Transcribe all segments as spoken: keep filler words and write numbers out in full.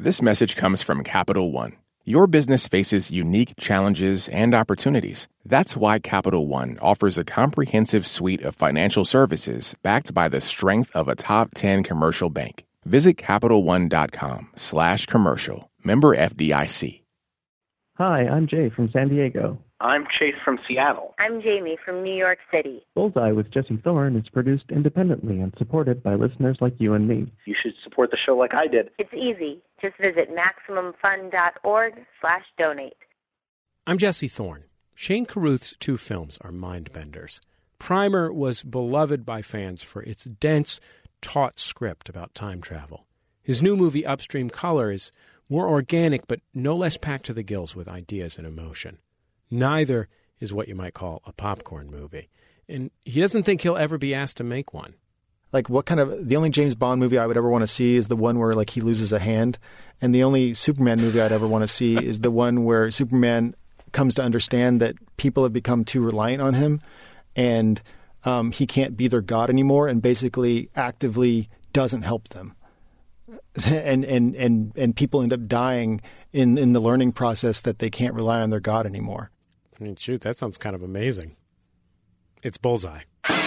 This message comes from Capital One. Your business faces unique challenges and opportunities. That's why Capital One offers a comprehensive suite of financial services backed by the strength of a top ten commercial bank. Visit CapitalOne.com slash commercial. Member F D I C. Hi, I'm Jay from San Diego. I'm Chase from Seattle. I'm Jamie from New York City. Bullseye with Jesse Thorne is produced independently and supported by listeners like you and me. You should support the show like I did. It's easy. Just visit MaximumFun.org slash donate. I'm Jesse Thorne. Shane Carruth's two films are mind-benders. Primer was beloved by fans for its dense, taut script about time travel. His new movie, Upstream Color, is more organic but no less packed to the gills with ideas and emotion. Neither is what you might call a popcorn movie. And he doesn't think he'll ever be asked to make one. Like, what kind of, the only James Bond movie I would ever want to see is the one where, like, he loses a hand. And the only Superman movie I'd ever want to see is the one where Superman comes to understand that people have become too reliant on him and um, he can't be their god anymore and basically actively doesn't help them. And, and, and, and people end up dying in, in the learning process that they can't rely on their god anymore. I mean, shoot, that sounds kind of amazing. It's Bullseye.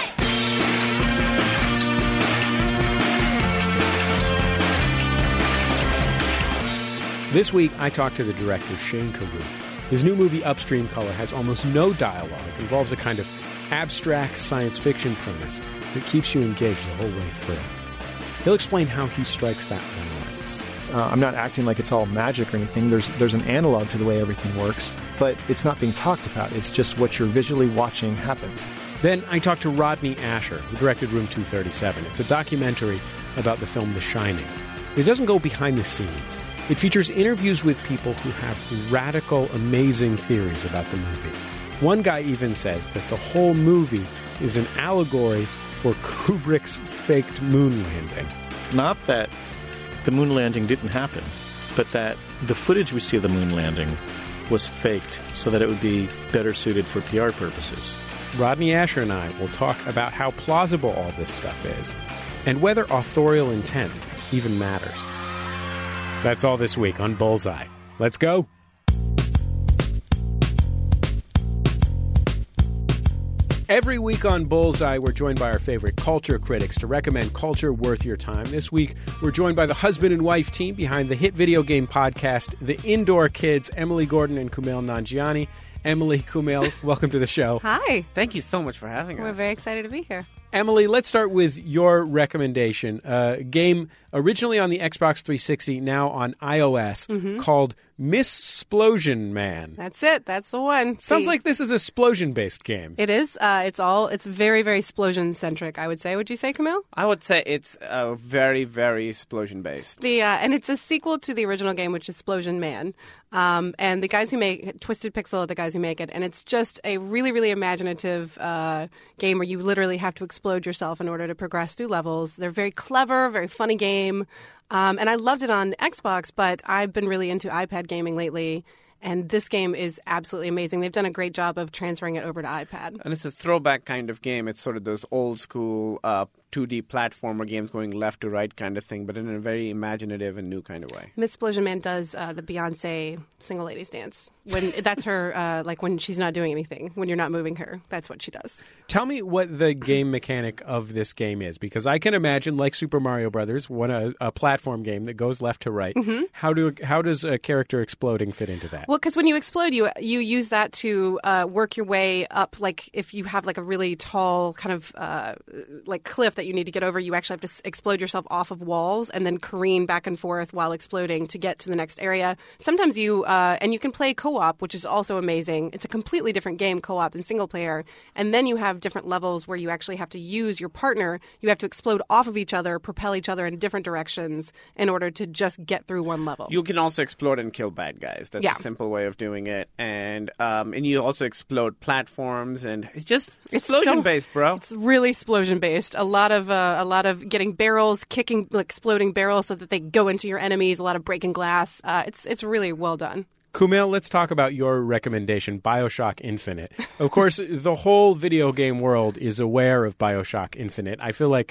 This week, I talked to the director, Shane Carruth. His new movie, Upstream Color, has almost no dialogue. It involves a kind of abstract science fiction premise that keeps you engaged the whole way through. He'll explain how he strikes that balance. Uh, I'm not acting like it's all magic or anything. There's there's an analog to the way everything works, but it's not being talked about. It's just what you're visually watching happens. Then I talked to Rodney Asher, who directed Room two thirty-seven. It's a documentary about the film The Shining. It doesn't go behind the scenes. It features interviews with people who have radical, amazing theories about the movie. One guy even says that the whole movie is an allegory for Kubrick's faked moon landing. Not that the moon landing didn't happen, but that the footage we see of the moon landing was faked so that it would be better suited for P R purposes. Rodney Asher and I will talk about how plausible all this stuff is and whether authorial intent even matters. That's all this week on Bullseye. Let's go. Every week on Bullseye, we're joined by our favorite culture critics to recommend culture worth your time. This week, we're joined by the husband and wife team behind the hit video game podcast, The Indoor Kids, Emily Gordon and Kumail Nanjiani. Emily, Kumail, welcome to the show. Hi. Thank you so much for having us. We're very excited to be here. Emily, let's start with your recommendation. A game originally on the Xbox three sixty, now on iOS, mm-hmm. called Missplosion Man. That's it. That's the one. Sounds See, like this is a Splosion-based game. It is. Uh, it's all. It's very, very Splosion-centric, I would say. Would you say, Kumail? I would say it's uh, very, very Splosion-based. The uh, and it's a sequel to the original game, which is Splosion Man. Um, and the guys who make Twisted Pixel are the guys who make it. And it's just a really, really imaginative uh, game where you literally have to explode yourself in order to progress through levels. They're very clever, very funny game. Um, and I loved it on Xbox, but I've been really into iPad gaming lately. And this game is absolutely amazing. They've done a great job of transferring it over to iPad. And it's a throwback kind of game. It's sort of those old school uh, two D platformer games going left to right kind of thing, but in a very imaginative and new kind of way. Missplosion Man does uh, the Beyonce single ladies dance. When that's her, uh, like when she's not doing anything, when you're not moving her. That's what she does. Tell me what the game mechanic of this game is, because I can imagine, like Super Mario Brothers, one a, a platform game that goes left to right. Mm-hmm. How do how does a character exploding fit into that? Well, because when you explode, you you use that to uh, work your way up. Like if you have like a really tall kind of uh, like cliff that you need to get over, you actually have to s- explode yourself off of walls and then careen back and forth while exploding to get to the next area. Sometimes you uh, and you can play co-op, which is also amazing. It's a completely different game, co-op, than single player. And then you have different levels where you actually have to use your partner. You have to explode off of each other, propel each other in different directions in order to just get through one level. You can also explode and kill bad guys. That's yeah. a simple way of doing it. And um, and you also explode platforms, and it's just explosion-based, so, bro. It's really explosion-based. A lot of uh, a lot of getting barrels, kicking, like, exploding barrels so that they go into your enemies. A lot of breaking glass. Uh, it's it's really well done. Kumail, let's talk about your recommendation, BioShock Infinite. Of course, the whole video game world is aware of BioShock Infinite. I feel like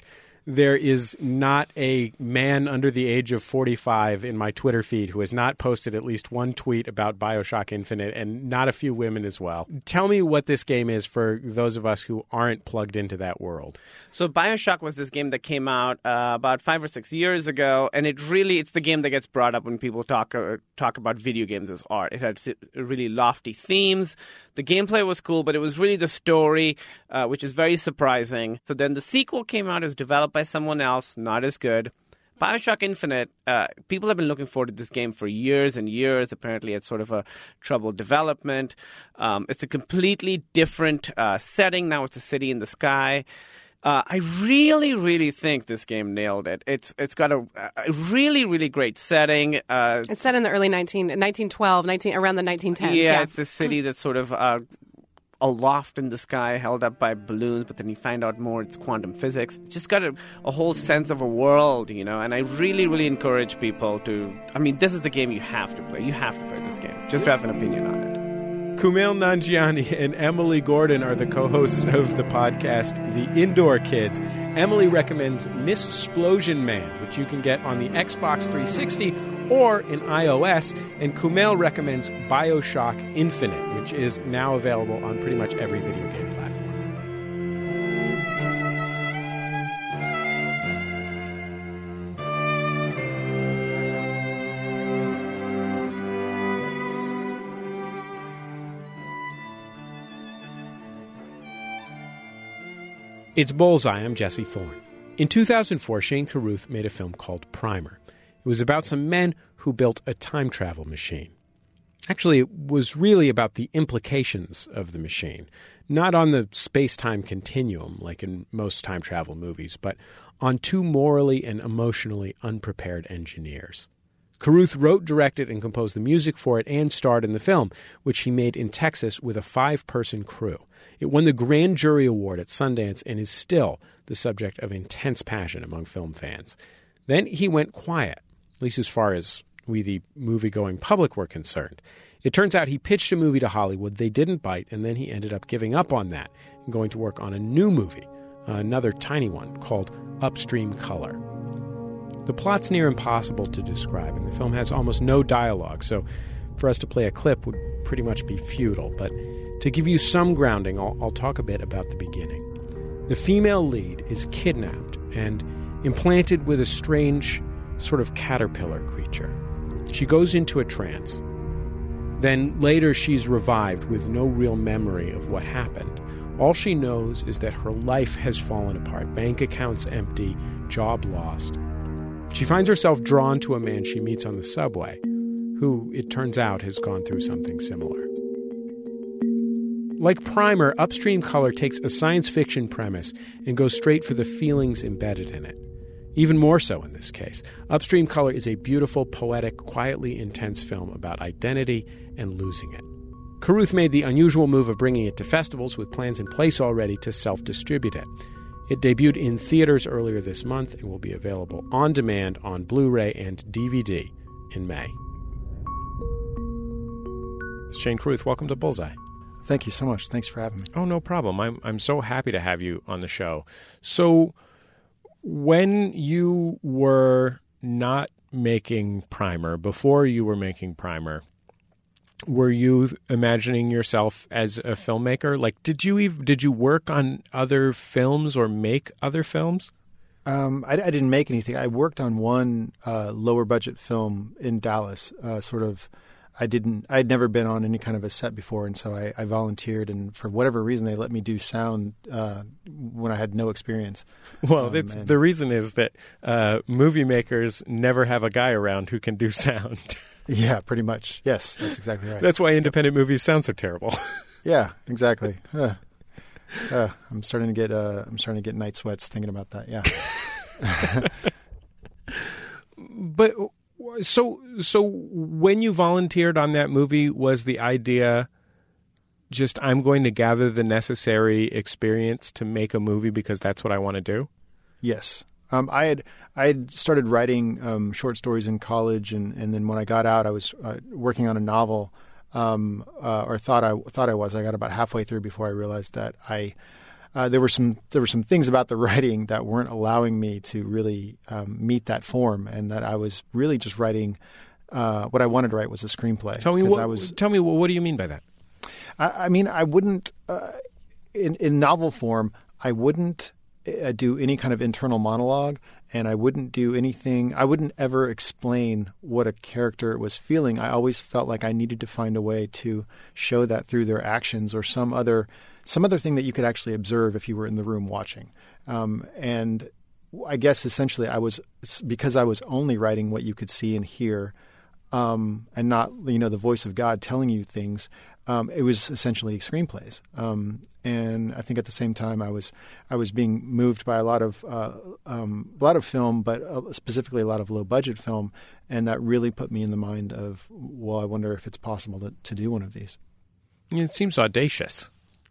there is not a man under the age of forty-five in my Twitter feed who has not posted at least one tweet about BioShock Infinite, and not a few women as well. Tell me what this game is for those of us who aren't plugged into that world. So BioShock was this game that came out uh, about five or six years ago, and it really it's the game that gets brought up when people talk uh, talk about video games as art. It had really lofty themes. The gameplay was cool, but it was really the story, uh, which is very surprising. So then the sequel came out. It was developed by someone else, not as good. BioShock Infinite, uh, people have been looking forward to this game for years and years. Apparently, it's sort of a troubled development. Um, it's a completely different uh, setting. Now it's a city in the sky. Uh, I really, really think this game nailed it. It's It's got a, a really, really great setting. Uh, it's set in the early nineteen, nineteen twelve, nineteen, around the nineteen tens. Yeah, yeah. It's a city that's sort of uh, aloft in the sky, held up by balloons, but then you find out more it's quantum physics. It's just got a, a whole sense of a world, you know, and I really, really encourage people to... I mean, this is the game you have to play. You have to play this game, just to have an opinion on it. Kumail Nanjiani and Emily Gordon are the co-hosts of the podcast The Indoor Kids. Emily recommends Missplosion Man, which you can get on the Xbox three sixty or in iOS, and Kumail recommends BioShock Infinite, which is now available on pretty much every video game platform. It's Bullseye. I'm Jesse Thorne. In two thousand four, Shane Carruth made a film called Primer. It was about some men who built a time travel machine. Actually, it was really about the implications of the machine, not on the space-time continuum like in most time travel movies, but on two morally and emotionally unprepared engineers. Carruth wrote, directed, and composed the music for it and starred in the film, which he made in Texas with a five-person crew. It won the Grand Jury Award at Sundance and is still the subject of intense passion among film fans. Then he went quiet, at least as far as we, the movie-going public, were concerned. It turns out he pitched a movie to Hollywood, they didn't bite, and then he ended up giving up on that and going to work on a new movie, another tiny one, called Upstream Color. The plot's near impossible to describe, and the film has almost no dialogue, so for us to play a clip would pretty much be futile. But to give you some grounding, I'll, I'll talk a bit about the beginning. The female lead is kidnapped and implanted with a strange sort of caterpillar creature. She goes into a trance. Then later she's revived with no real memory of what happened. All she knows is that her life has fallen apart, bank accounts empty, job lost. She finds herself drawn to a man she meets on the subway, who, it turns out, has gone through something similar. Like Primer, Upstream Color takes a science fiction premise and goes straight for the feelings embedded in it. Even more so in this case. Upstream Color is a beautiful, poetic, quietly intense film about identity and losing it. Carruth made the unusual move of bringing it to festivals with plans in place already to self-distribute it. It debuted in theaters earlier this month and will be available on demand on Blu-ray and D V D in May. Shane Carruth, welcome to Bullseye. Thank you so much. Thanks for having me. Oh, no problem. I'm I'm so happy to have you on the show. So when you were not making Primer, before you were making Primer, were you imagining yourself as a filmmaker? Like, did you even, did you work on other films or make other films? Um, I, I didn't make anything. I worked on one uh, lower budget film in Dallas. Uh, sort of, I didn't. I'd never been on any kind of a set before, and so I, I volunteered. And for whatever reason, they let me do sound uh, when I had no experience. Well, um, it's, and, the reason is that uh, movie makers never have a guy around who can do sound. Yeah, pretty much. Yes, that's exactly right. That's why independent yep. movies sound so terrible. Yeah, exactly. Uh, uh, I'm starting to get uh, I'm starting to get night sweats thinking about that. Yeah. But so so when you volunteered on that movie, was the idea just I'm going to gather the necessary experience to make a movie because that's what I want to do? Yes. Um, I had I had started writing um, short stories in college, and, and then when I got out, I was uh, working on a novel, um, uh, or thought I thought I was. I got about halfway through before I realized that I uh, there were some there were some things about the writing that weren't allowing me to really um, meet that form, and that I was really just writing uh, what I wanted to write was a screenplay. Tell me what. I was, tell me what, what do you mean by that? I, I mean, I wouldn't uh, in in novel form. I wouldn't uh, do any kind of internal monologue, and I wouldn't do anything. I wouldn't ever explain what a character was feeling. I always felt like I needed to find a way to show that through their actions or some other some other thing that you could actually observe if you were in the room watching. Um, and I guess essentially, I was because I was only writing what you could see and hear, um, and not you know the voice of God telling you things. Um, it was essentially screenplays. Um, And I think at the same time, I was I was being moved by a lot of uh, um, a lot of film, but uh, specifically a lot of low budget film, and that really put me in the mind of, well, I wonder if it's possible to, to do one of these. It seems audacious.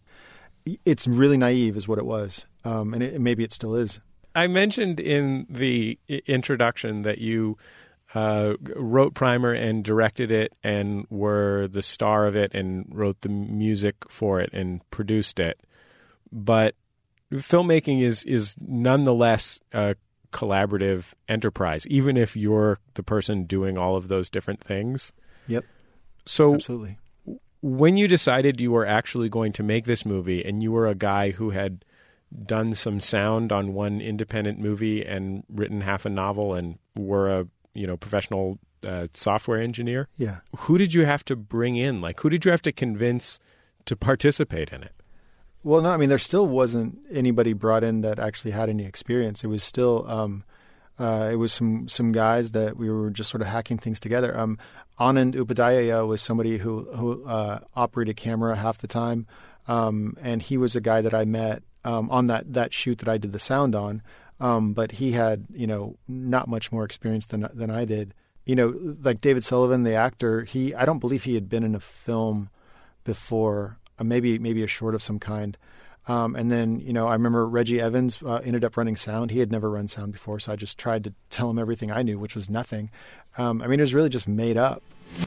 It's really naive, is what it was, um, and it, maybe it still is. I mentioned in the introduction that you uh, wrote Primer and directed it and were the star of it and wrote the music for it and produced it. But filmmaking is is nonetheless a collaborative enterprise, even if you're the person doing all of those different things. Yep. So absolutely. When you decided you were actually going to make this movie, and you were a guy who had done some sound on one independent movie and written half a novel and were a you know professional uh, software engineer, yeah, who did you have to bring in? Like, who did you have to convince to participate in it? Well, no, I mean, there still wasn't anybody brought in that actually had any experience. It was still, um, uh, it was some some guys that we were just sort of hacking things together. Um, Anand Upadhyaya was somebody who who uh, operated camera half the time, um, and he was a guy that I met um, on that that shoot that I did the sound on. Um, but he had, you know, not much more experience than than I did. You know, like David Sullivan, the actor, he I don't believe he had been in a film before. Uh, maybe maybe a short of some kind. Um, and then, you know, I remember Reggie Evans uh, ended up running sound. He had never run sound before, so I just tried to tell him everything I knew, which was nothing. Um, I mean, it was really just made up.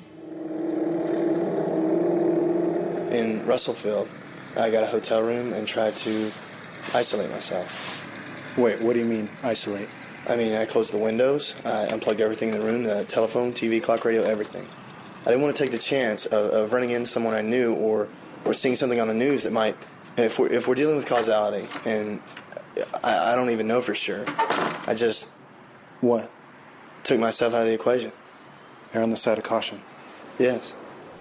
In Russellfield, I got a hotel room and tried to isolate myself. Wait, what do you mean, isolate? I mean, I closed the windows, I unplugged everything in the room, the telephone, T V, clock, radio, everything. I didn't want to take the chance of, of running into someone I knew or or seeing something on the news that might, if we're, if we're dealing with causality, and I, I don't even know for sure, I just, what? Took myself out of the equation. Err on the side of caution. Yes.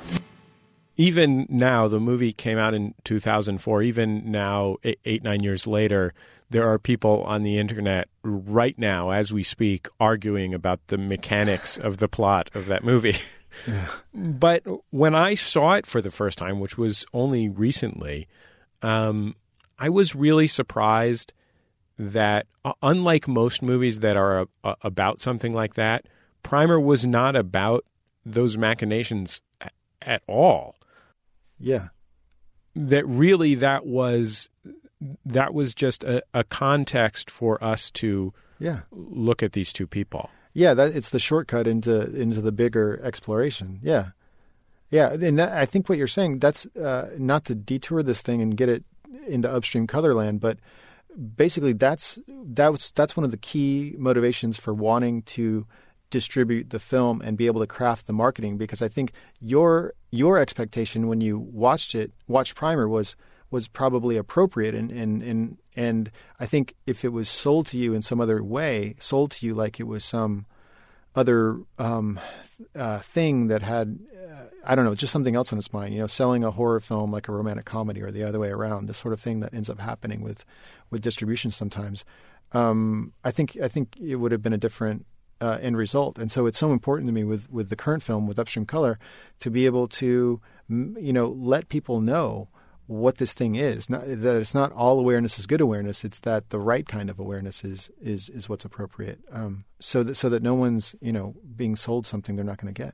Even now, the movie came out in two thousand four, even now, eight, eight, nine years later, there are people on the internet right now, as we speak, arguing about the mechanics of the plot of that movie. Yeah. But when I saw it for the first time, which was only recently, um, I was really surprised that, uh, unlike most movies that are uh, about something like that, Primer was not about those machinations a- at all. Yeah. That really that was that was just a, a context for us to yeah. look at these two people. Yeah, that it's the shortcut into into the bigger exploration. Yeah, yeah, and that, I think what you're saying, that's uh, not to detour this thing and get it into upstream colorland, but basically that's that's that's one of the key motivations for wanting to distribute the film and be able to craft the marketing. Because I think your your expectation when you watched it, watched Primer, was was probably appropriate, and and and and I think if it was sold to you in some other way, sold to you like it was some other um, uh, thing that had, uh, I don't know, just something else on its mind, you know, selling a horror film like a romantic comedy or the other way around, the sort of thing that ends up happening with, with distribution sometimes. Um, I think I think it would have been a different uh, end result. And so it's so important to me with, with the current film, with Upstream Color, to be able to, you know, let people know what this thing is. Not, that it's not all awareness is good awareness. It's that the right kind of awareness is is is what's appropriate. Um, so that so that no one's, you know, being sold something they're not going to get.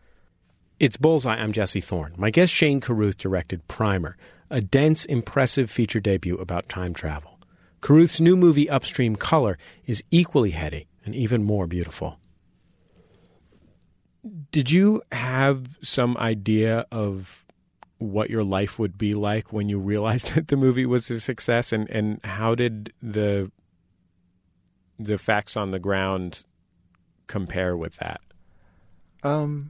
It's Bullseye. I'm Jesse Thorne. My guest Shane Carruth directed Primer, a dense, impressive feature debut about time travel. Carruth's new movie Upstream Color is equally heady and even more beautiful. Did you have some idea of what your life would be like when you realized that the movie was a success, and, and how did the the facts on the ground compare with that? Um,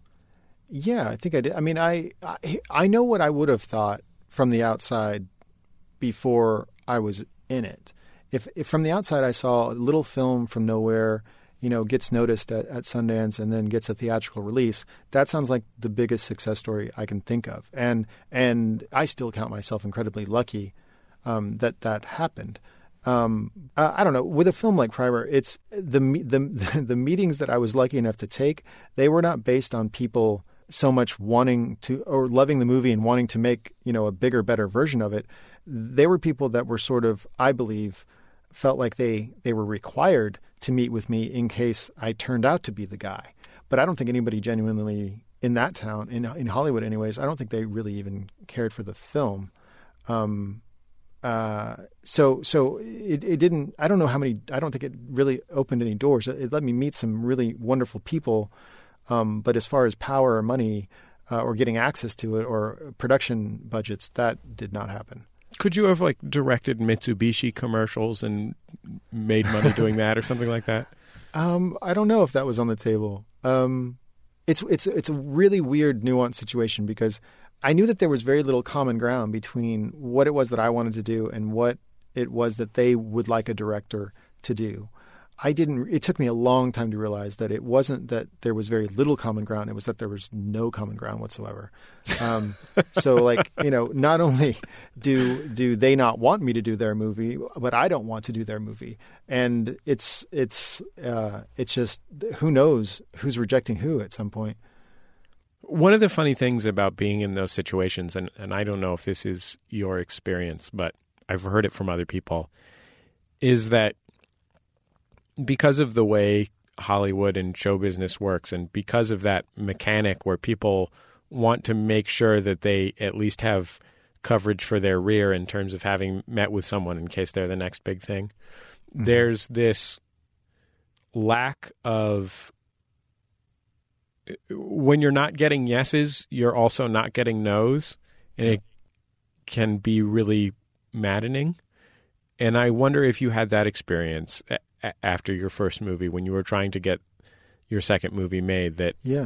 yeah, I think I did. I mean, I, I I know what I would have thought from the outside before I was in it. If, if from the outside I saw a little film from nowhere, you know, gets noticed at, at Sundance and then gets a theatrical release, that sounds like the biggest success story I can think of. And and I still count myself incredibly lucky um, that that happened. Um, uh, I don't know. With a film like Primer, it's the, the the meetings that I was lucky enough to take, they were not based on people so much wanting to or loving the movie and wanting to make, you know, a bigger, better version of it. They were people that were sort of, I believe, felt like they, they were required to meet with me in case I turned out to be the guy. But I don't think anybody genuinely in that town, in in Hollywood anyways, I don't think they really even cared for the film. Um, uh, so so it, it didn't, I don't know how many, I don't think it really opened any doors. It, it let me meet some really wonderful people. Um, but as far as power or money uh, or getting access to it or production budgets, that did not happen. Could you have like directed Mitsubishi commercials and made money doing that or something like that? Um, I don't know if that was on the table. Um, it's it's it's a really weird, nuanced situation because I knew that there was very little common ground between what it was that I wanted to do and what it was that they would like a director to do. I didn't. It took me a long time to realize that it wasn't that there was very little common ground. It was that there was no common ground whatsoever. Um, so, like, you know, not only do do they not want me to do their movie, but I don't want to do their movie. And it's it's uh, it's just who knows who's rejecting who at some point. One of the funny things about being in those situations, and, and I don't know if this is your experience, but I've heard it from other people, is that because of the way Hollywood and show business works and because of that mechanic where people want to make sure that they at least have coverage for their rear in terms of having met with someone in case they're the next big thing, mm-hmm. there's this lack of – when you're not getting yeses, you're also not getting nos, and it can be really maddening. And I wonder if you had that experience – after your first movie when you were trying to get your second movie made that yeah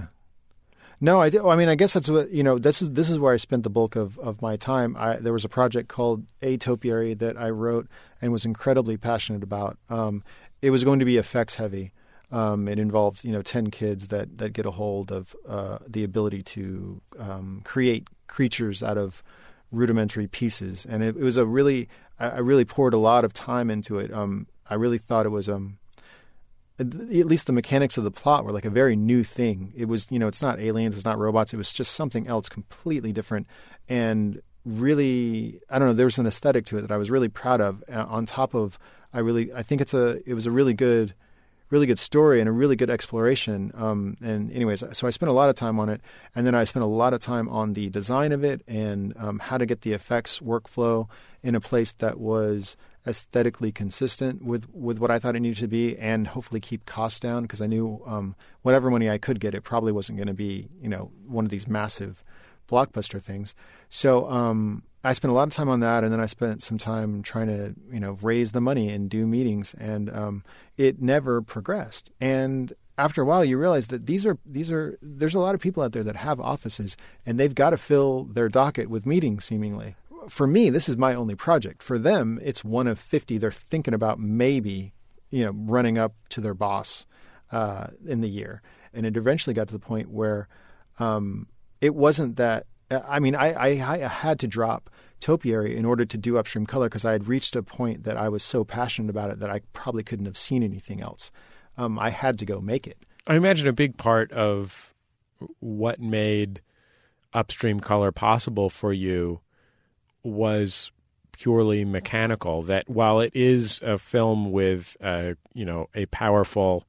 no I did. I mean I guess that's what you know this is this is where I spent the bulk of, of my time. I, there was a project called A Topiary that I wrote and was incredibly passionate about. Um, it was going to be effects heavy. Um, it involved you know ten kids that that get a hold of uh, the ability to um, create creatures out of rudimentary pieces, and it, it was a really I, I really poured a lot of time into it. Um, I really thought it was, um, at least the mechanics of the plot were like a very new thing. It was, you know, it's not aliens, it's not robots. It was just something else completely different. And really, I don't know, there was an aesthetic to it that I was really proud of. Uh, on top of, I really, I think it's a, it was a really good, really good story and a really good exploration. Um, and anyways, so I spent a lot of time on it. And then I spent a lot of time on the design of it and um, how to get the effects workflow in a place that was aesthetically consistent with, with what I thought it needed to be, and hopefully keep costs down, because I knew um, whatever money I could get, it probably wasn't going to be, you know, one of these massive blockbuster things. So um, I spent a lot of time on that, and then I spent some time trying to, you know, raise the money and do meetings, and um, it never progressed. And after a while, you realize that these are these are there's a lot of people out there that have offices, and they've got to fill their docket with meetings, seemingly. For me, this is my only project. For them, it's one of fifty they're thinking about maybe, you know, running up to their boss uh, in the year. And it eventually got to the point where um, it wasn't that – I mean, I, I, I had to drop Topiary in order to do Upstream Color because I had reached a point that I was so passionate about it that I probably couldn't have seen anything else. Um, I had to go make it. I imagine a big part of what made Upstream Color possible for you was purely mechanical, that while it is a film with, uh, you know, a powerful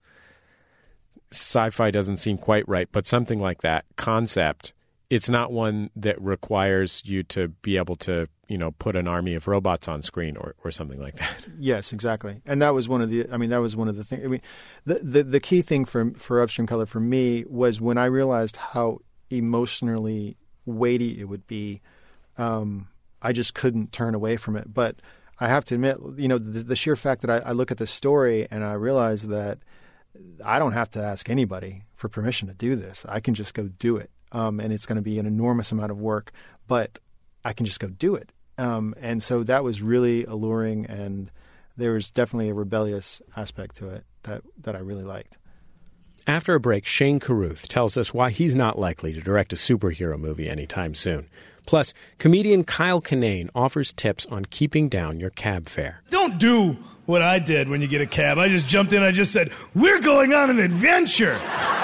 sci-fi doesn't seem quite right, but something like that concept, it's not one that requires you to be able to, you know, put an army of robots on screen or, or something like that. Yes, exactly. And that was one of the, I mean, that was one of the things, I mean, the, the, the key thing for, for Upstream Color for me was when I realized how emotionally weighty it would be, um, I just couldn't turn away from it. But I have to admit, you know, the, the sheer fact that I, I look at this story and I realize that I don't have to ask anybody for permission to do this. I can just go do it. Um, and it's going to be an enormous amount of work, but I can just go do it. Um, and so that was really alluring, and there was definitely a rebellious aspect to it that, that I really liked. After a break, Shane Carruth tells us why he's not likely to direct a superhero movie anytime soon. Plus, comedian Kyle Kinane offers tips on keeping down your cab fare. Don't do what I did when you get a cab. I just jumped in, I just said, we're going on an adventure.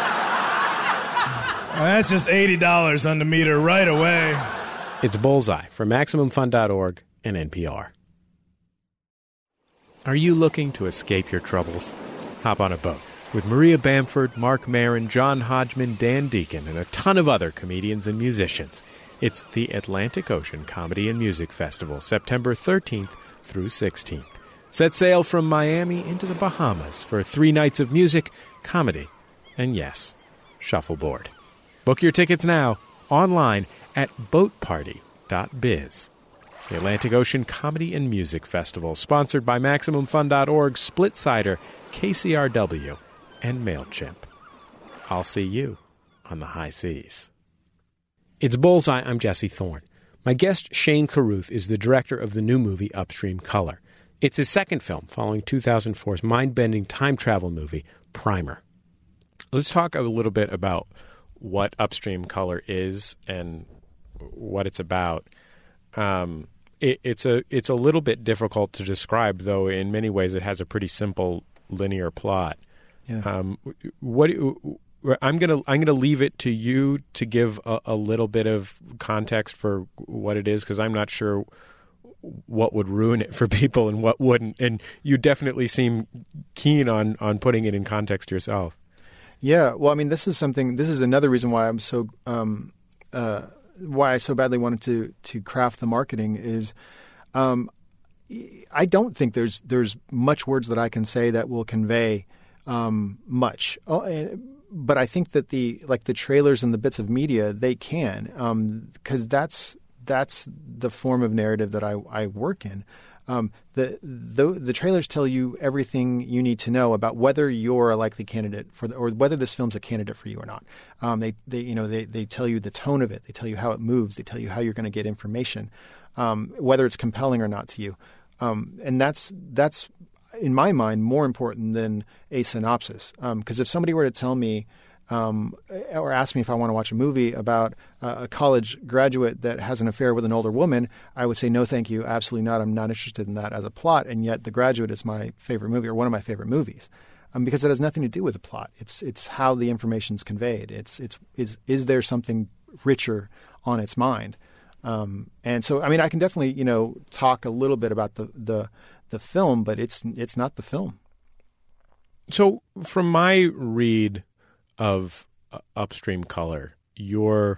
That's just eighty dollars on the meter right away. It's Bullseye from Maximum Fun dot org and N P R. Are you looking to escape your troubles? Hop on a boat with Maria Bamford, Mark Maron, John Hodgman, Dan Deacon, and a ton of other comedians and musicians. It's the Atlantic Ocean Comedy and Music Festival, September thirteenth through sixteenth. Set sail from Miami into the Bahamas for three nights of music, comedy, and yes, shuffleboard. Book your tickets now online at boat party dot biz. The Atlantic Ocean Comedy and Music Festival, sponsored by Maximum Fun dot org, Splitsider, K C R W, and MailChimp. I'll see you on the high seas. It's Bullseye. I'm Jesse Thorne. My guest, Shane Carruth, is the director of the new movie Upstream Color. It's his second film, following two thousand four's mind-bending time travel movie, Primer. Let's talk a little bit about what Upstream Color is and what it's about. Um, it, it's a it's a little bit difficult to describe, though. In many ways, it has a pretty simple linear plot. Yeah. Um, what I'm gonna I'm gonna leave it to you to give a, a little bit of context for what it is, because I'm not sure what would ruin it for people and what wouldn't. And you definitely seem keen on on putting it in context yourself. Yeah, well, I mean, this is something. This is another reason why I'm so um, uh, why I so badly wanted to to craft the marketing is, um, I don't think there's there's much words that I can say that will convey um, much. Oh, but I think that the like the trailers and the bits of media, they can, because um, that's that's the form of narrative that I, I work in. Um, the, the the trailers tell you everything you need to know about whether you're a likely candidate for the, or whether this film's a candidate for you or not. Um, they they you know they they tell you the tone of it. They tell you how it moves. They tell you how you're going to get information, um, whether it's compelling or not to you. Um, and that's that's in my mind more important than a synopsis. Because um, if somebody were to tell me, Um, or ask me if I want to watch a movie about uh, a college graduate that has an affair with an older woman, I would say, no, thank you. Absolutely not. I'm not interested in that as a plot. And yet The Graduate is my favorite movie, or one of my favorite movies, um, because it has nothing to do with the plot. It's it's how the information's conveyed. It's it's is is there something richer on its mind? Um, and so, I mean, I can definitely, you know, talk a little bit about the the, the film, but it's it's not the film. So from my read of uh, Upstream Color, you're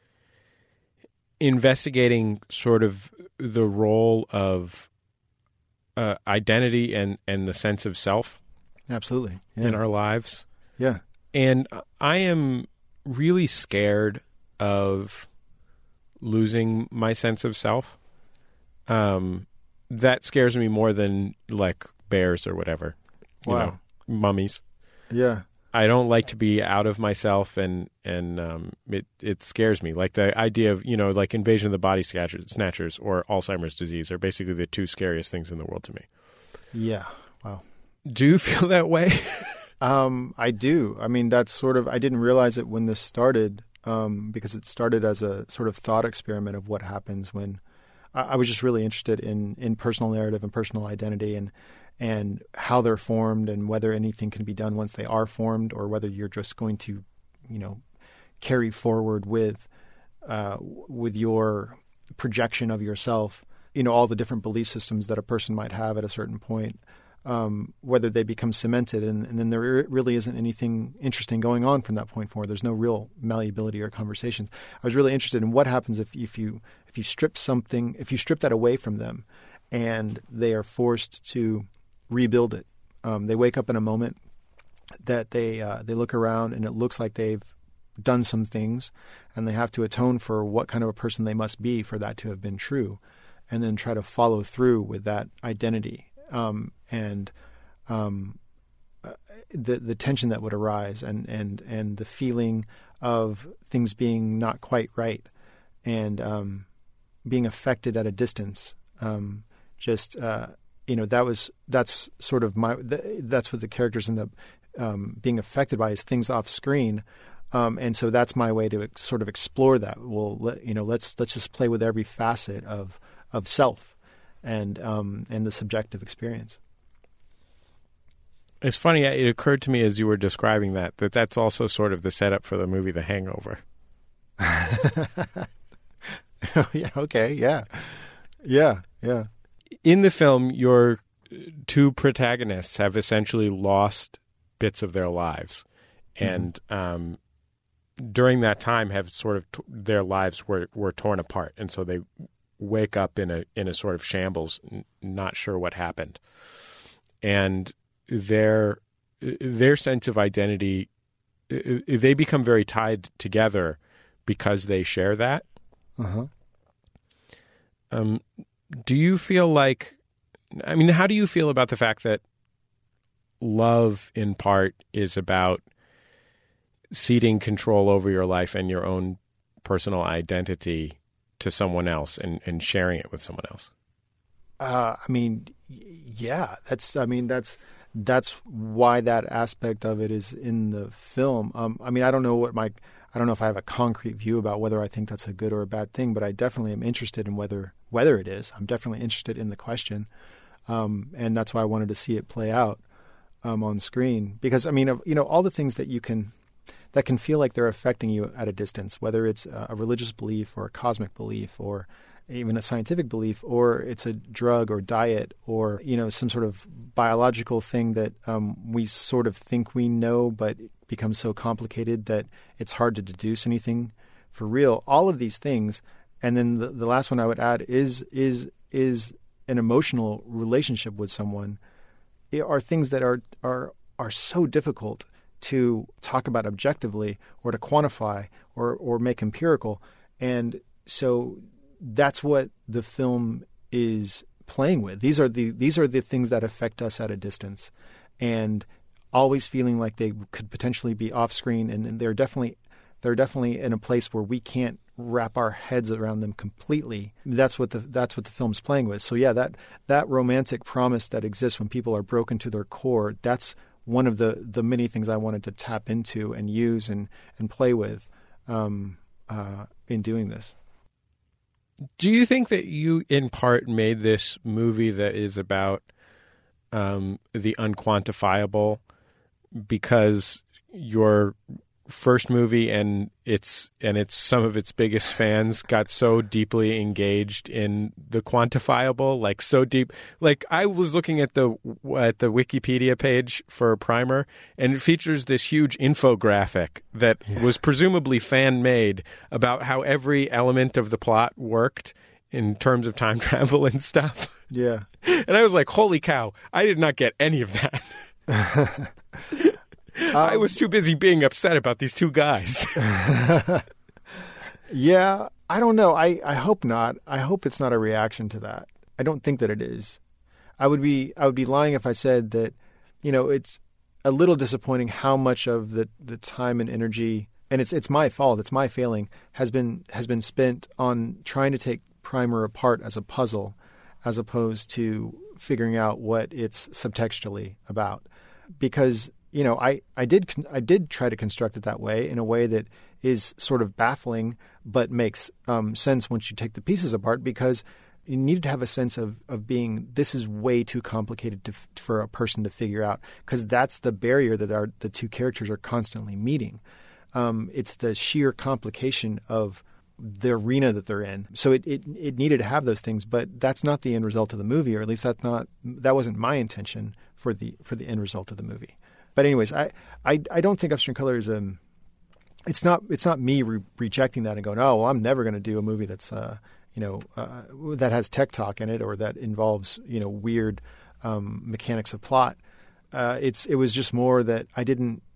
investigating sort of the role of uh, identity and, and the sense of self. Absolutely. Yeah. In our lives. Yeah. And I am really scared of losing my sense of self. Um, that scares me more than like bears or whatever. You Wow. know, mummies. Yeah. I don't like to be out of myself, and and um, it it scares me. Like the idea of, you know, like Invasion of the Body Snatchers or Alzheimer's disease are basically the two scariest things in the world to me. Yeah. Wow. Do you feel that way? um, I do. I mean, that's sort of, I didn't realize it when this started, um, because it started as a sort of thought experiment of what happens when I, I was just really interested in in personal narrative and personal identity, and and how they're formed, and whether anything can be done once they are formed, or whether you're just going to, you know, carry forward with uh, with your projection of yourself, you know, all the different belief systems that a person might have at a certain point, um, whether they become cemented, and, and then there really isn't anything interesting going on from that point forward. There's no real malleability or conversation. I was really interested in what happens if, if you if you strip something, if you strip that away from them, and they are forced to rebuild it. Um, they wake up in a moment that they uh, they look around and it looks like they've done some things, and they have to atone for what kind of a person they must be for that to have been true, and then try to follow through with that identity. Um, and um, the the tension that would arise, and, and, and the feeling of things being not quite right, and um, being affected at a distance. Um, just uh, you know, that was that's sort of my th- that's what the characters end up um, being affected by, is things off screen. Um, and so that's my way to ex- sort of explore that. Well, let, you know, let's let's just play with every facet of of self and um, and the subjective experience. It's funny. It occurred to me as you were describing that that that's also sort of the setup for the movie The Hangover. Yeah. Okay. Yeah. Yeah. Yeah. In the film, your two protagonists have essentially lost bits of their lives, and mm-hmm. um, during that time have sort of t- their lives were, were torn apart, and so they wake up in a in a sort of shambles, n- not sure what happened, and their their sense of identity, they become very tied together because they share that. Uh-huh. Um, do you feel like, I mean, how do you feel about the fact that love in part is about ceding control over your life and your own personal identity to someone else and, and sharing it with someone else? Uh, I mean, yeah, that's, I mean, that's, that's why that aspect of it is in the film. Um, I mean, I don't know what my, I don't know if I have a concrete view about whether I think that's a good or a bad thing, but I definitely am interested in whether, whether it is. I'm definitely interested in the question. Um, and that's why I wanted to see it play out um, on screen. Because, I mean, you know, all the things that you can, that can feel like they're affecting you at a distance, whether it's a religious belief or a cosmic belief or even a scientific belief, or it's a drug or diet or, you know, some sort of biological thing that um, we sort of think we know, but it becomes so complicated that it's hard to deduce anything for real. All of these things. And then the, the last one I would add is, is, is an emotional relationship with someone, it are things that are, are, are so difficult to talk about objectively or to quantify or, or make empirical. And so that's what the film is playing with. These are the these are the things that affect us at a distance, and always feeling like they could potentially be off screen, and, and they're definitely they're definitely in a place where we can't wrap our heads around them completely. That's what the that's what the film's playing with. So yeah, that that romantic promise that exists when people are broken to their core, that's one of the the many things I wanted to tap into and use and and play with um, uh, in doing this. Do you think that you, in part, made this movie that is about um, the unquantifiable because your first movie and its and its some of its biggest fans got so deeply engaged in the quantifiable, like so deep? Like I was looking at the at the Wikipedia page for Primer, and it features this huge infographic that yeah. was presumably fan made about how every element of the plot worked in terms of time travel and stuff. Yeah, and I was like, "Holy cow! I did not get any of that." Um, I was too busy being upset about these two guys. Yeah, I don't know. I, I hope not. I hope it's not a reaction to that. I don't think that it is. I would be I would be lying if I said that, you know, it's a little disappointing how much of the, the time and energy, and it's it's my fault, it's my failing, has been has been spent on trying to take Primer apart as a puzzle as opposed to figuring out what it's subtextually about. Because You know, I, I did I did try to construct it that way in a way that is sort of baffling but makes um, sense once you take the pieces apart, because you needed to have a sense of, of being, this is way too complicated to, for a person to figure out, because that's the barrier that our, the two characters are constantly meeting. Um, it's the sheer complication of the arena that they're in. So it, it it needed to have those things, but that's not the end result of the movie, or at least that's not that wasn't my intention for the for the end result of the movie. But anyways, I, I, I don't think Upstream Color is um, it's not it's not me re- rejecting that and going, oh, well, I'm never going to do a movie that's uh, you know uh, that has tech talk in it or that involves you know weird um, mechanics of plot. Uh, it's it was just more that I didn't.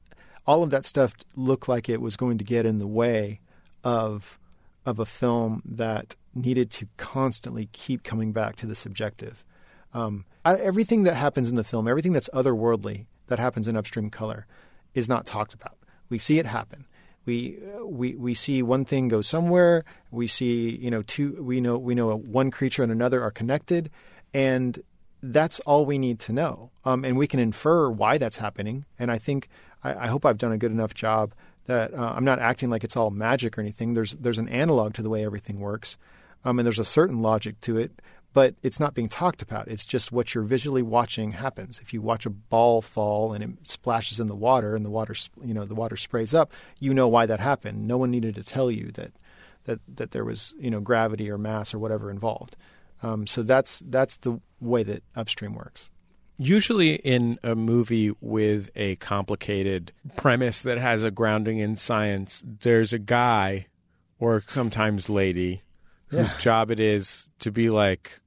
all of that stuff looked like it was going to get in the way of of a film that needed to constantly keep coming back to the subjective. Um, I, everything that happens in the film, everything that's otherworldly that happens in Upstream Color, is not talked about. We see it happen. We we we see one thing go somewhere. We see you know two. We know we know one creature and another are connected, and that's all we need to know. Um, and we can infer why that's happening. And I think I, I hope I've done a good enough job that uh, I'm not acting like it's all magic or anything. There's there's an analog to the way everything works, um, and there's a certain logic to it. But it's not being talked about. It's just what you're visually watching happens. If you watch a ball fall and it splashes in the water and the water, you know, the water sprays up, you know why that happened. No one needed to tell you that that that there was, you know, gravity or mass or whatever involved. Um, so that's that's the way that Upstream works. Usually in a movie with a complicated premise that has a grounding in science, there's a guy or sometimes lady whose yeah. job it is to be like,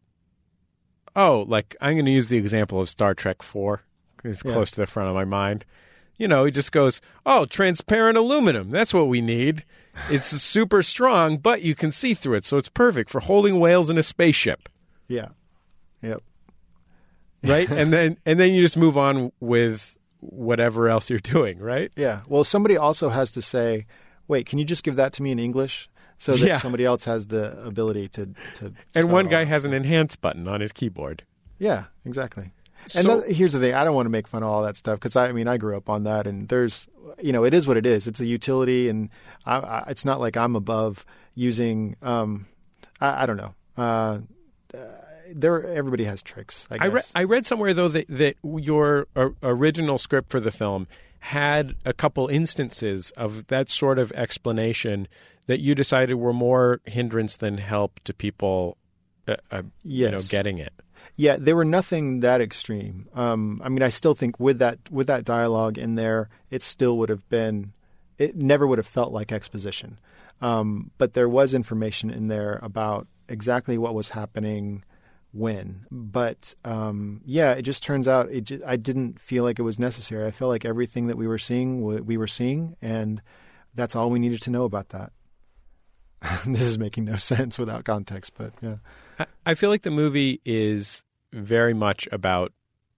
oh, like I'm going to use the example of Star Trek four. It's yeah. close to the front of my mind. You know, he just goes, oh, transparent aluminum. That's what we need. It's super strong, but you can see through it. So it's perfect for holding whales in a spaceship. Yeah. Yep. Right? and then and then you just move on with whatever else you're doing, right? Yeah. Well, somebody also has to say, wait, can you just give that to me in English? So that yeah. somebody else has the ability to... to and one guy has an enhance button on his keyboard. Yeah, exactly. So, and that, here's the thing. I don't want to make fun of all that stuff because, I, I mean, I grew up on that. And there's, you know, it is what it is. It's a utility. And I, I, it's not like I'm above using, um, I, I don't know. Uh, there, everybody has tricks, I guess. I, re- I read somewhere, though, that, that your uh, original script for the film had a couple instances of that sort of explanation that you decided were more hindrance than help to people, uh, uh, yes. you know, getting it. Yeah, they were nothing that extreme. Um, I mean, I still think with that with that dialogue in there, it still would have been, it never would have felt like exposition. Um, but there was information in there about exactly what was happening when. But um, yeah, it just turns out it just, I didn't feel like it was necessary. I felt like everything that we were seeing, we were seeing, and that's all we needed to know about that. This is making no sense without context, but yeah. I feel like the movie is very much about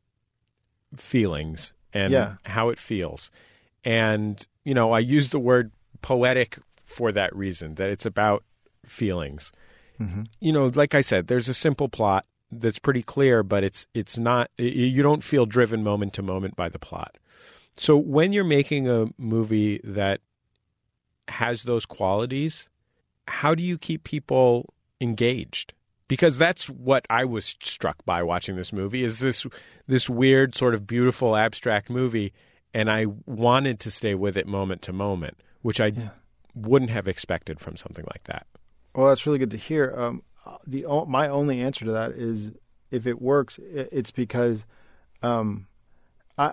feelings and yeah. how it feels. And, you know, I use the word poetic for that reason, that it's about feelings. Mm-hmm. You know, like I said, there's a simple plot that's pretty clear, but it's it's not, you don't feel driven moment to moment by the plot. So when you're making a movie that has those qualities, how do you keep people engaged? Because that's what I was struck by watching this movie, is this this weird sort of beautiful abstract movie, and I wanted to stay with it moment to moment, which I yeah. wouldn't have expected from something like that. Well, that's really good to hear. Um, the my only answer to that is, if it works, it's because um, I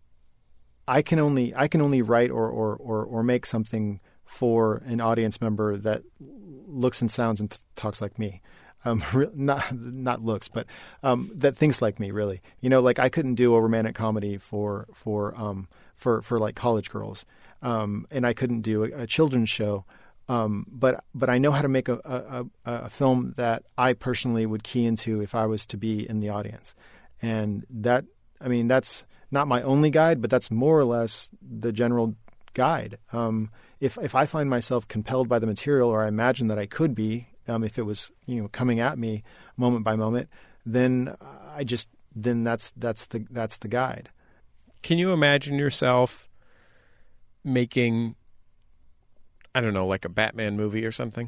I can only I can only write or or or, or make something for an audience member that looks and sounds and t- talks like me. Um, not not looks, but um, that thinks like me, really. You know, like I couldn't do a romantic comedy for for um, for for like college girls, um, and I couldn't do a, a children's show. Um, but but I know how to make a, a, a film that I personally would key into if I was to be in the audience, and that I mean that's not my only guide, but that's more or less the general guide. Um, if if I find myself compelled by the material, or I imagine that I could be. Um, if it was, you know, coming at me moment by moment, then I just then that's that's the that's the guide. Can you imagine yourself making, I don't know, like a Batman movie or something?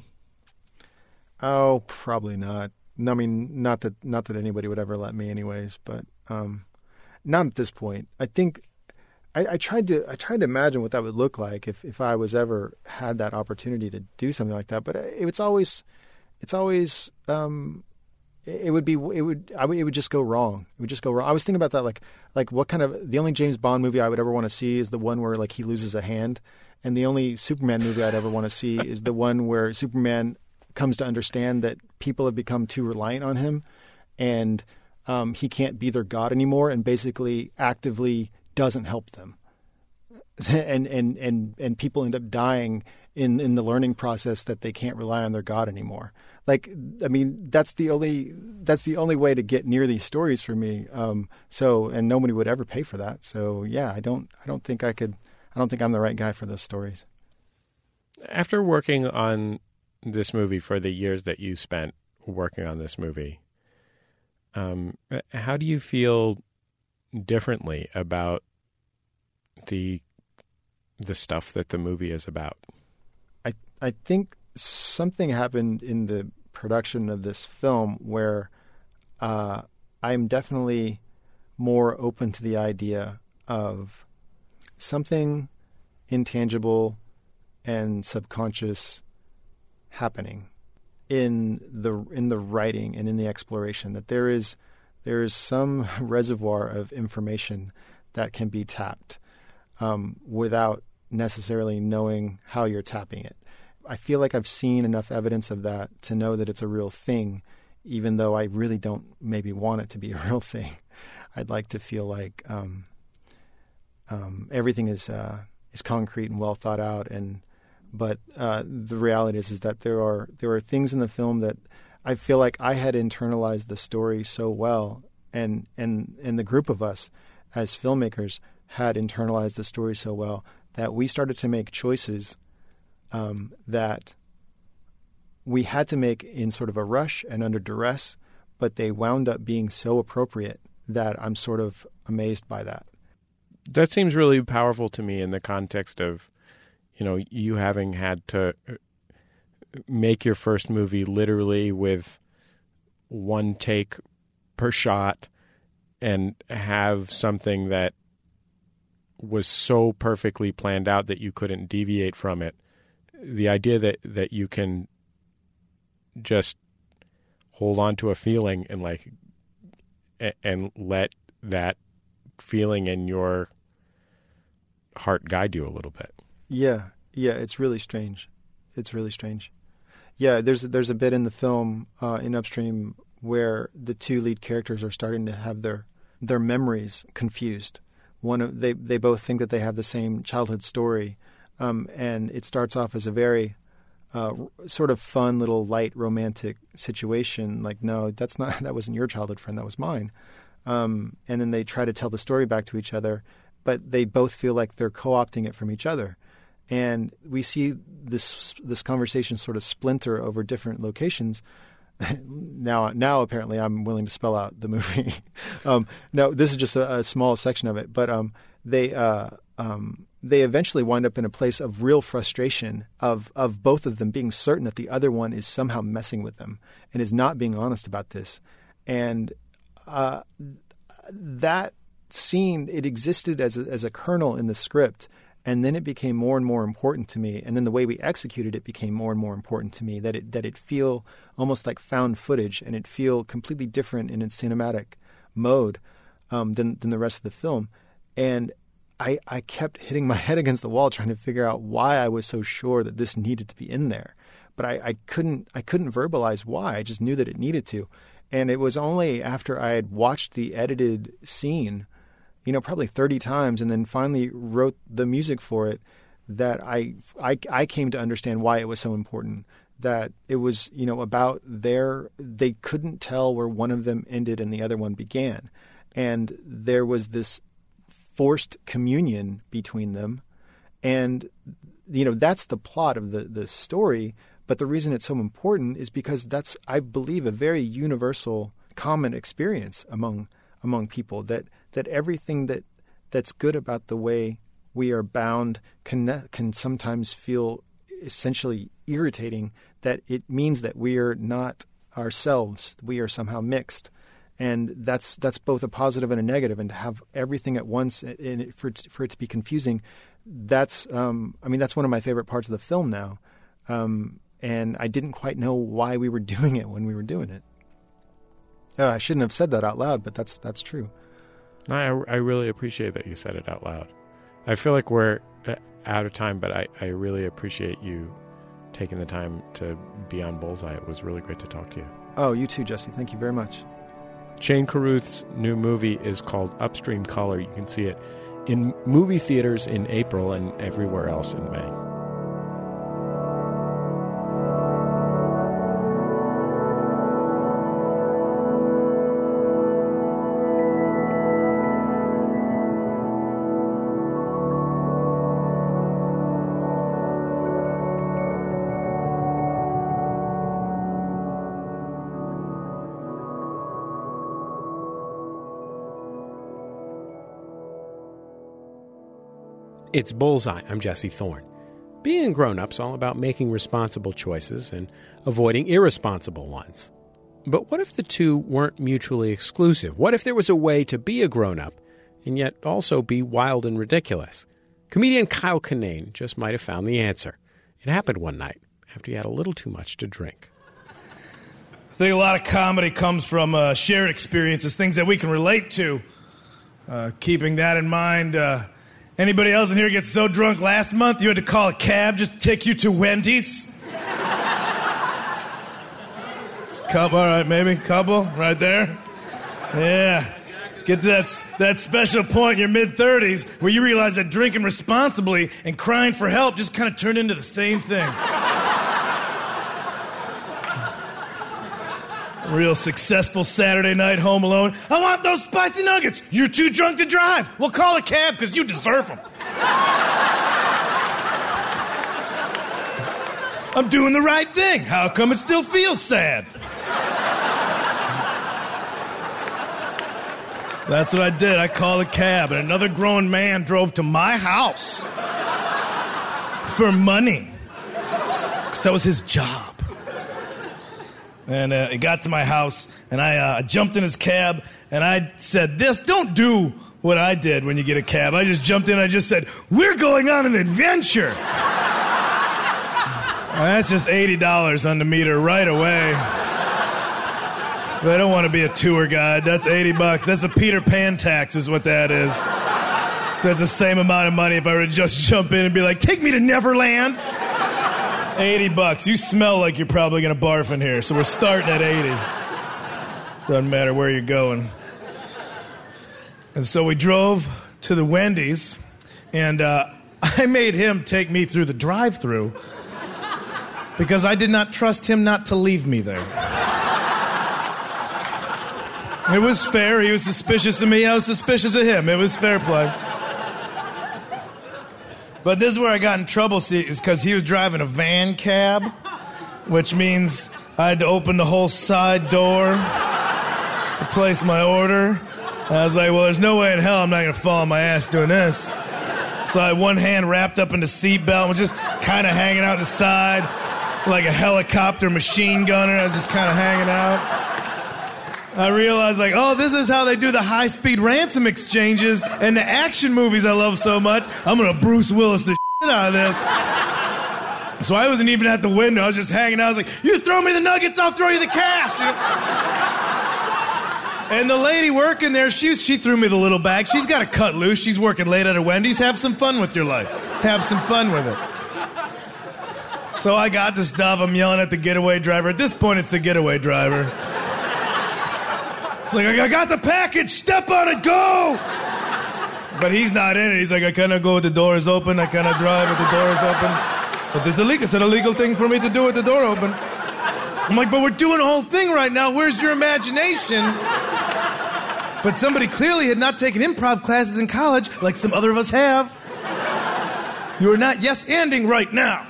Oh, probably not. No, I mean, not that not that anybody would ever let me, anyways. But um, not at this point. I think I, I tried to I tried to imagine what that would look like if if I was ever had that opportunity to do something like that. But it's always. It's always, um, it would be, it would, I would, it would just go wrong. It would just go wrong. I was thinking about that, like, like what kind of, the only James Bond movie I would ever want to see is the one where like he loses a hand. And the only Superman movie I'd ever want to see is the one where Superman comes to understand that people have become too reliant on him and um, he can't be their God anymore and basically actively doesn't help them. and, and, and, and people end up dying in, in the learning process that they can't rely on their God anymore. Like, I mean, that's the only that's the only way to get near these stories for me. Um, so, and nobody would ever pay for that. So, yeah, I don't I don't think I could. I don't think I'm the right guy for those stories. After working on this movie for the years that you spent working on this movie, um, how do you feel differently about the the stuff that the movie is about? I I think something happened in the production of this film where uh, I'm definitely more open to the idea of something intangible and subconscious happening in the in the writing and in the exploration. That there is there is some reservoir of information that can be tapped um, without necessarily knowing how you're tapping it. I feel like I've seen enough evidence of that to know that it's a real thing, even though I really don't maybe want it to be a real thing. I'd like to feel like um, um, everything is uh, is concrete and well thought out. And but uh, the reality is is that there are there are things in the film that I feel like I had internalized the story so well, and and and the group of us as filmmakers had internalized the story so well that we started to make choices Um, that we had to make in sort of a rush and under duress, but they wound up being so appropriate that I'm sort of amazed by that. That seems really powerful to me in the context of, you know, you having had to make your first movie literally with one take per shot and have something that was so perfectly planned out that you couldn't deviate from it. The idea that, that you can just hold on to a feeling and like and let that feeling in your heart guide you a little bit. Yeah, yeah, it's really strange. It's really strange. Yeah, there's there's a bit in the film uh, in Upstream where the two lead characters are starting to have their their memories confused. One of they they both think that they have the same childhood story. Um, and it starts off as a very uh, sort of fun, little light, romantic situation. Like, no, that's not that wasn't your childhood friend, that was mine. Um, and then they try to tell the story back to each other, but they both feel like they're co-opting it from each other. And we see this this conversation sort of splinter over different locations. now, now apparently, I'm willing to spell out the movie. um, no, this is just a, a small section of it, but um, they. Uh, um, they eventually wind up in a place of real frustration of, of both of them being certain that the other one is somehow messing with them and is not being honest about this. And uh, that scene, it existed as a, as a kernel in the script, and then it became more and more important to me. And then the way we executed it became more and more important to me, that it, that it feel almost like found footage and it feel completely different in its cinematic mode um, than, than the rest of the film. And I, I kept hitting my head against the wall trying to figure out why I was so sure that this needed to be in there. But I, I couldn't I couldn't verbalize why. I just knew that it needed to. And it was only after I had watched the edited scene, you know, probably thirty times and then finally wrote the music for it that I, I, I came to understand why it was so important. That it was, you know, about their, they couldn't tell where one of them ended and the other one began. And there was this forced communion between them. And, you know, that's the plot of the, the story. But the reason it's so important is because that's, I believe, a very universal common experience among among people, that that everything that that's good about the way we are bound can can sometimes feel essentially irritating, that it means that we are not ourselves, we are somehow mixed. And that's that's both a positive and a negative. And to have everything at once in it, for for it to be confusing, that's um, I mean that's one of my favorite parts of the film now. Um, and I didn't quite know why we were doing it when we were doing it. Uh, I shouldn't have said that out loud, but that's that's true. I I really appreciate that you said it out loud. I feel like we're out of time, but I, I really appreciate you taking the time to be on Bullseye. It was really great to talk to you. Oh, you too, Jesse. Thank you very much. Shane Carruth's new movie is called Upstream Color. You can see it in movie theaters in April and everywhere else in May. It's Bullseye. I'm Jesse Thorne. Being grown-up's all about making responsible choices and avoiding irresponsible ones. But what if the two weren't mutually exclusive? What if there was a way to be a grown-up and yet also be wild and ridiculous? Comedian Kyle Kinane just might have found the answer. It happened one night after he had a little too much to drink. I think a lot of comedy comes from uh, shared experiences, things that we can relate to. Uh, keeping that in mind... Uh, Anybody else in here get so drunk last month you had to call a cab just to take you to Wendy's? Couple, all right, maybe. Couple, right there. Yeah. Get to that, that special point in your mid-thirties where you realize that drinking responsibly and crying for help just kind of turned into the same thing. Real successful Saturday night home alone. I want those spicy nuggets. You're too drunk to drive. We'll call a cab because you deserve them. I'm doing the right thing. How come it still feels sad? That's what I did. I called a cab, and another grown man drove to my house for money. Because that was his job. And uh, he got to my house, and I uh, jumped in his cab, and I said this: don't do what I did when you get a cab. I just jumped in, and I just said, we're going on an adventure. And that's just eighty dollars on the meter right away. But I don't want to be a tour guide. That's eighty bucks. That's a Peter Pan tax is what that is. So that's the same amount of money if I were to just jump in and be like, take me to Neverland. eighty bucks. You smell like you're probably going to barf in here, so we're starting at eighty. Doesn't matter where you're going. And so we drove to the Wendy's, and uh, I made him take me through the drive-thru because I did not trust him not to leave me there. It was fair. He was suspicious of me. I was suspicious of him. It was fair play. But this is where I got in trouble, see, is because he was driving a van cab, which means I had to open the whole side door to place my order. And I was like, well, there's no way in hell I'm not going to fall on my ass doing this. So I had one hand wrapped up in the seatbelt and was just kind of hanging out the side like a helicopter machine gunner. I was just kind of hanging out. I realized, like, oh, this is how they do the high-speed ransom exchanges and the action movies I love so much. I'm going to Bruce Willis the shit out of this. So I wasn't even at the window. I was just hanging out. I was like, you throw me the nuggets, I'll throw you the cash. And the lady working there, she, she threw me the little bag. She's got to cut loose. She's working late at a Wendy's. Have some fun with your life. Have some fun with it. So I got the stuff. I'm yelling at the getaway driver. At this point, it's the getaway driver. It's like, I got the package, step on it, go! But he's not in it. He's like, I cannot go with the doors open. I cannot drive with the doors open. But it's illegal. It's an illegal thing for me to do with the door open. I'm like, but we're doing a whole thing right now. Where's your imagination? But somebody clearly had not taken improv classes in college like some other of us have. You are not yes-anding right now.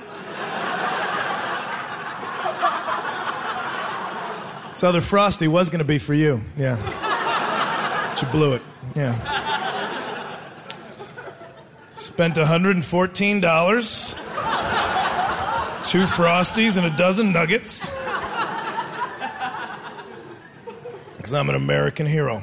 This other Frosty was going to be for you. Yeah. But you blew it. Yeah. Spent one hundred fourteen dollars. Two Frosties and a dozen nuggets. Because I'm an American hero.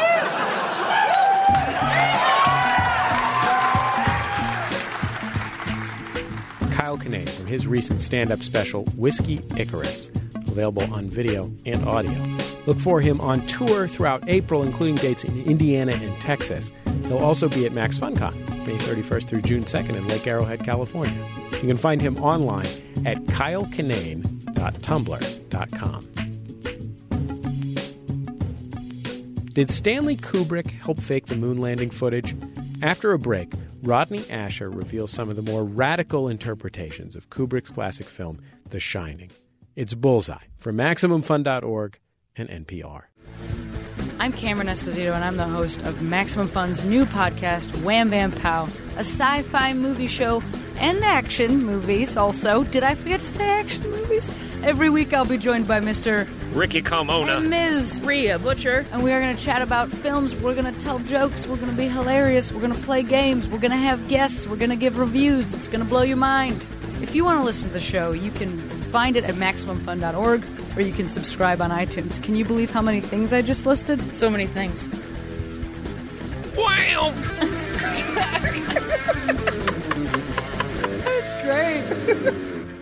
Kyle Kinane from his recent stand-up special, Whiskey Icarus, available on video and audio. Look for him on tour throughout April, including dates in Indiana and Texas. He'll also be at Max FunCon, May thirty-first through June second in Lake Arrowhead, California. You can find him online at kyle kinane dot tumblr dot com. Did Stanley Kubrick help fake the moon landing footage? After a break, Rodney Asher reveals some of the more radical interpretations of Kubrick's classic film, The Shining. It's Bullseye from Maximum Fun dot org and N P R. I'm Cameron Esposito, and I'm the host of Maximum Fun's new podcast, Wham Bam Pow, a sci-fi movie show and action movies also. Did I forget to say action movies? Every week I'll be joined by Mister Ricky Carmona and Miz Rhea Butcher. And we are going to chat about films. We're going to tell jokes. We're going to be hilarious. We're going to play games. We're going to have guests. We're going to give reviews. It's going to blow your mind. If you want to listen to the show, you can find it at Maximum Fun dot org, or you can subscribe on iTunes. Can you believe how many things I just listed? So many things. Wow! That's great.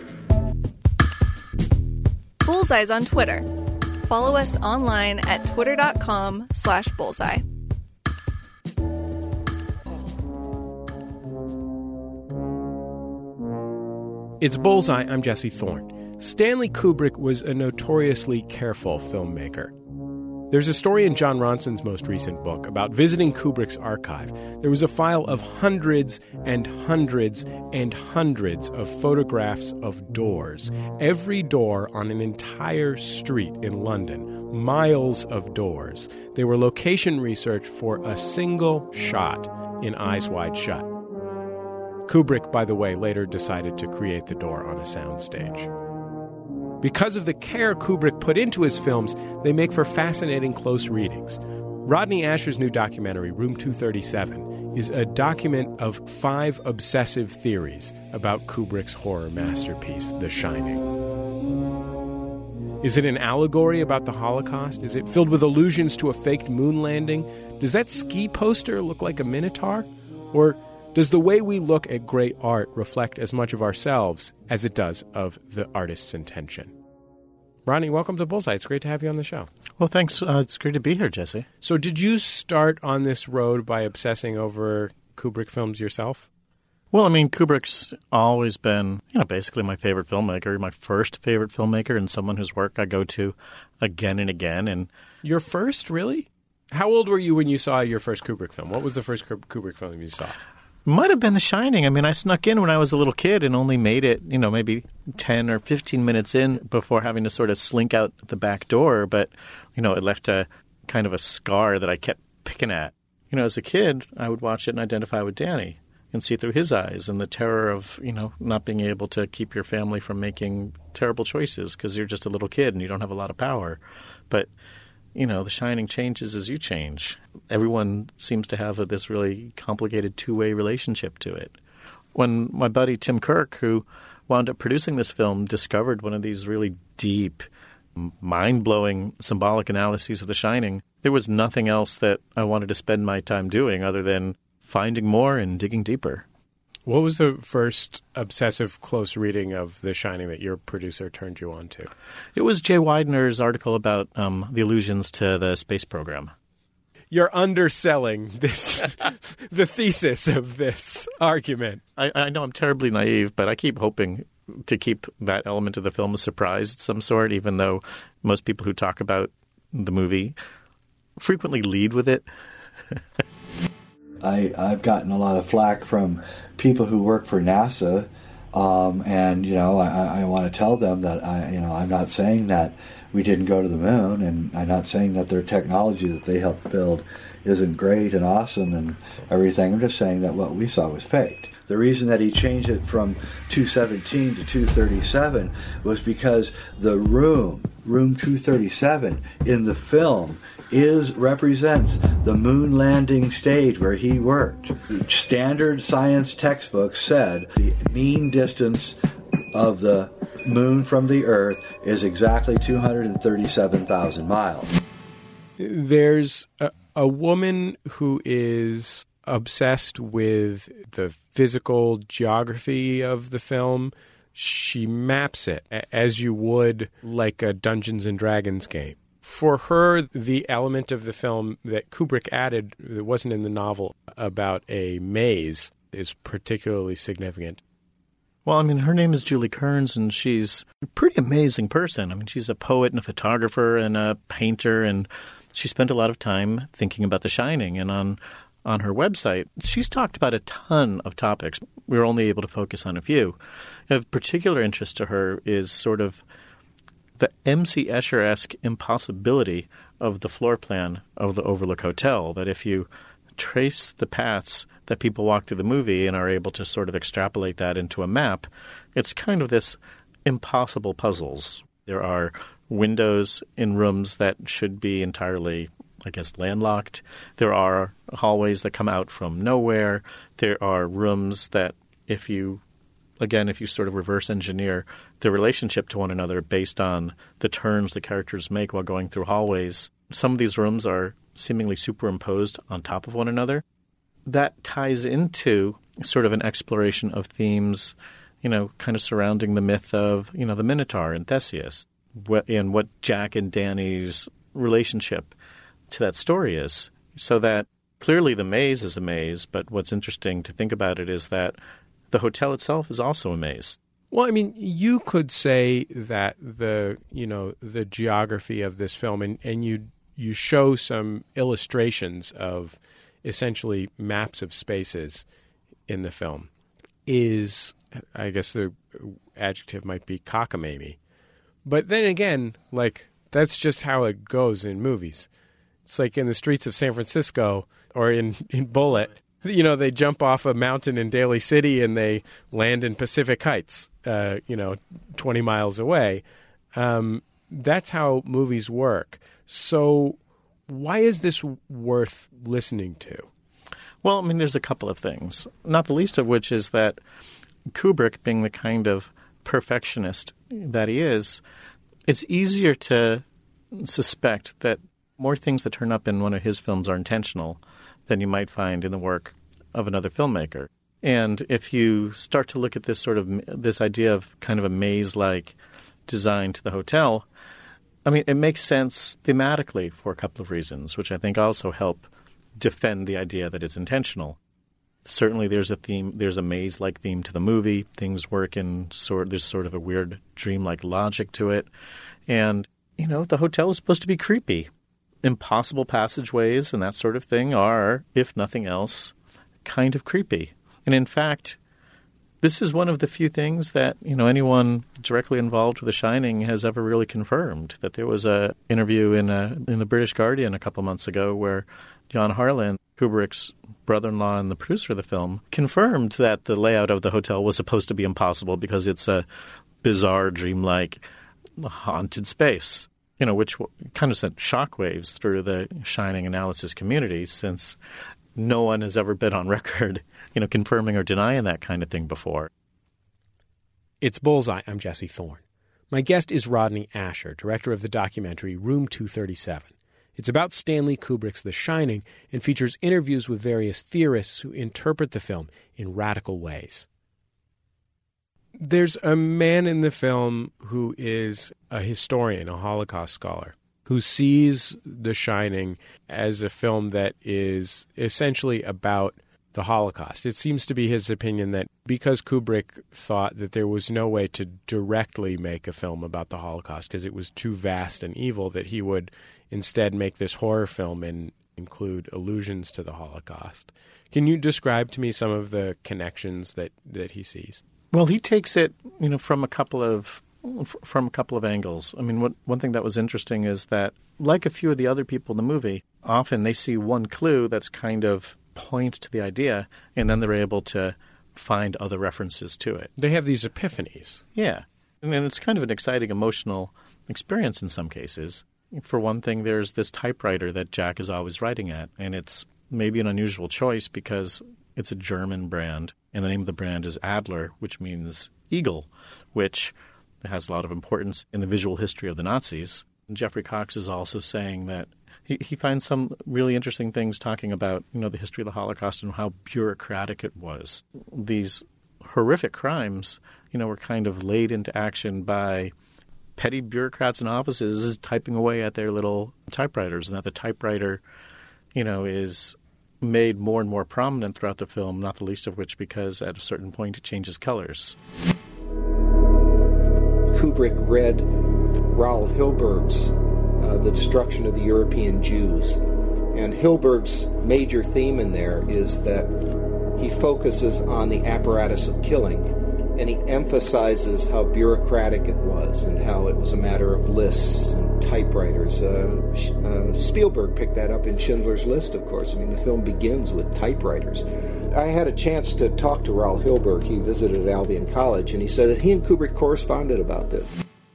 Bullseye's on Twitter. Follow us online at twitter.com slash bullseye. It's Bullseye. I'm Jesse Thorne. Stanley Kubrick was a notoriously careful filmmaker. There's a story in John Ronson's most recent book about visiting Kubrick's archive. There was a file of hundreds and hundreds and hundreds of photographs of doors. Every door on an entire street in London. Miles of doors. They were location research for a single shot in Eyes Wide Shut. Kubrick, by the way, later decided to create the door on a soundstage. Because of the care Kubrick put into his films, they make for fascinating close readings. Rodney Asher's new documentary, Room two thirty-seven, is a document of five obsessive theories about Kubrick's horror masterpiece, The Shining. Is it an allegory about the Holocaust? Is it filled with allusions to a faked moon landing? Does that ski poster look like a minotaur? Or does the way we look at great art reflect as much of ourselves as it does of the artist's intention? Rodney, welcome to Bullseye. It's great to have you on the show. Well, thanks. Uh, it's great to be here, Jesse. So did you start on this road by obsessing over Kubrick films yourself? Well, I mean, Kubrick's always been, you know, basically my favorite filmmaker, my first favorite filmmaker, and someone whose work I go to again and again. And your first, really? How old were you when you saw your first Kubrick film? What was the first Kubrick film you saw? Might have been The Shining. I mean, I snuck in when I was a little kid and only made it, you know, maybe ten or fifteen minutes in before having to sort of slink out the back door. But, you know, it left a kind of a scar that I kept picking at. You know, as a kid, I would watch it and identify with Danny and see through his eyes and the terror of, you know, not being able to keep your family from making terrible choices because you're just a little kid and you don't have a lot of power. But you know, The Shining changes as you change. Everyone seems to have a, this really complicated two-way relationship to it. When my buddy Tim Kirk, who wound up producing this film, discovered one of these really deep, mind-blowing symbolic analyses of The Shining, there was nothing else that I wanted to spend my time doing other than finding more and digging deeper. What was the first obsessive close reading of The Shining that your producer turned you on to? It was Jay Widener's article about um, the allusions to the space program. You're underselling this, the thesis of this argument. I, I know I'm terribly naive, but I keep hoping to keep that element of the film a surprise of some sort, even though most people who talk about the movie frequently lead with it. I, I've gotten a lot of flack from people who work for NASA, um, and you know, I, I want to tell them that I, you know, I'm not saying that we didn't go to the moon, and I'm not saying that their technology that they helped build isn't great and awesome and everything. I'm just saying that what we saw was faked. The reason that he changed it from two seventeen to two thirty-seven was because the room, room two thirty-seven in the film, is represents the moon landing stage where he worked. Standard science textbooks said the mean distance of the moon from the Earth is exactly two hundred thirty-seven thousand miles. There's a, a woman who is obsessed with the physical geography of the film. She maps it as you would like a Dungeons and Dragons game. For her, the element of the film that Kubrick added that wasn't in the novel about a maze is particularly significant. Well, I mean, her name is Julie Kearns, and she's a pretty amazing person. I mean, she's a poet and a photographer and a painter, and she spent a lot of time thinking about The Shining. And on on her website, she's talked about a ton of topics. We were only able to focus on a few. Of particular interest to her is sort of the M C. Escher-esque impossibility of the floor plan of the Overlook Hotel, that if you trace the paths that people walk through the movie and are able to sort of extrapolate that into a map, it's kind of this impossible puzzles. There are windows in rooms that should be entirely, I guess, landlocked. There are hallways that come out from nowhere. There are rooms that if you, again, if you sort of reverse engineer the relationship to one another based on the turns the characters make while going through hallways, some of these rooms are seemingly superimposed on top of one another. That ties into sort of an exploration of themes, you know, kind of surrounding the myth of, you know, the Minotaur and Theseus, and what Jack and Danny's relationship to that story is. So that clearly the maze is a maze, but what's interesting to think about it is that the hotel itself is also a maze. Well, I mean, you could say that the, you know, the geography of this film, and, and you you show some illustrations of essentially maps of spaces in the film, is, I guess the adjective might be cockamamie. But then again, like, that's just how it goes in movies. It's like in the streets of San Francisco or in, in Bullitt, you know, they jump off a mountain in Daly City and they land in Pacific Heights, uh, you know, twenty miles away. Um, that's how movies work. So why is this worth listening to? Well, I mean, there's a couple of things, not the least of which is that Kubrick, being the kind of perfectionist that he is, it's easier to suspect that more things that turn up in one of his films are intentional than you might find in the work of another filmmaker. And if you start to look at this sort of this idea of kind of a maze-like design to the hotel, I mean, it makes sense thematically for a couple of reasons, which I think also help defend the idea that it's intentional. Certainly there's a theme, there's a maze-like theme to the movie. Things work in sort, there's sort of a weird dreamlike logic to it. And, you know, the hotel is supposed to be creepy. Impossible passageways and that sort of thing are, if nothing else, kind of creepy. And in fact, this is one of the few things that, you know, anyone directly involved with The Shining has ever really confirmed. That there was a interview in a, in the British Guardian a couple months ago where John Harlan, Kubrick's brother-in-law and the producer of the film, confirmed that the layout of the hotel was supposed to be impossible because it's a bizarre, dreamlike, haunted space. You know, which kind of sent shockwaves through the Shining analysis community, since no one has ever been on record, you know, confirming or denying that kind of thing before. It's Bullseye. I'm Jesse Thorne. My guest is Rodney Ascher, director of the documentary Room two thirty-seven. It's about Stanley Kubrick's The Shining and features interviews with various theorists who interpret the film in radical ways. There's a man in the film who is a historian, a Holocaust scholar, who sees The Shining as a film that is essentially about the Holocaust. It seems to be his opinion that because Kubrick thought that there was no way to directly make a film about the Holocaust because it was too vast and evil, that he would instead make this horror film and include allusions to the Holocaust. Can you describe to me some of the connections that, that he sees? Well, he takes it, you know, from a couple of from a couple of angles. I mean, what, one thing that was interesting is that, like a few of the other people in the movie, often they see one clue that's kind of points to the idea, and then they're able to find other references to it. They have these epiphanies. Yeah. And it's kind of an exciting emotional experience in some cases. For one thing, there's this typewriter that Jack is always writing at, and it's maybe an unusual choice because it's a German brand, and the name of the brand is Adler, which means eagle, which has a lot of importance in the visual history of the Nazis. And Jeffrey Cox is also saying that he, he finds some really interesting things talking about, you know, the history of the Holocaust and how bureaucratic it was. These horrific crimes, you know, were kind of laid into action by petty bureaucrats in offices typing away at their little typewriters, and that the typewriter, you know, is made more and more prominent throughout the film, not the least of which because at a certain point it changes colors. Kubrick read Raoul Hilberg's uh, The Destruction of the European Jews, And Hilberg's major theme in there is that he focuses on the apparatus of killing, and he emphasizes how bureaucratic it was and how it was a matter of lists and typewriters. Uh, uh, Spielberg picked that up in Schindler's List, of course. I mean, the film begins with typewriters. I had a chance to talk to Raoul Hilberg. He visited Albion College, and he said that he and Kubrick corresponded about this.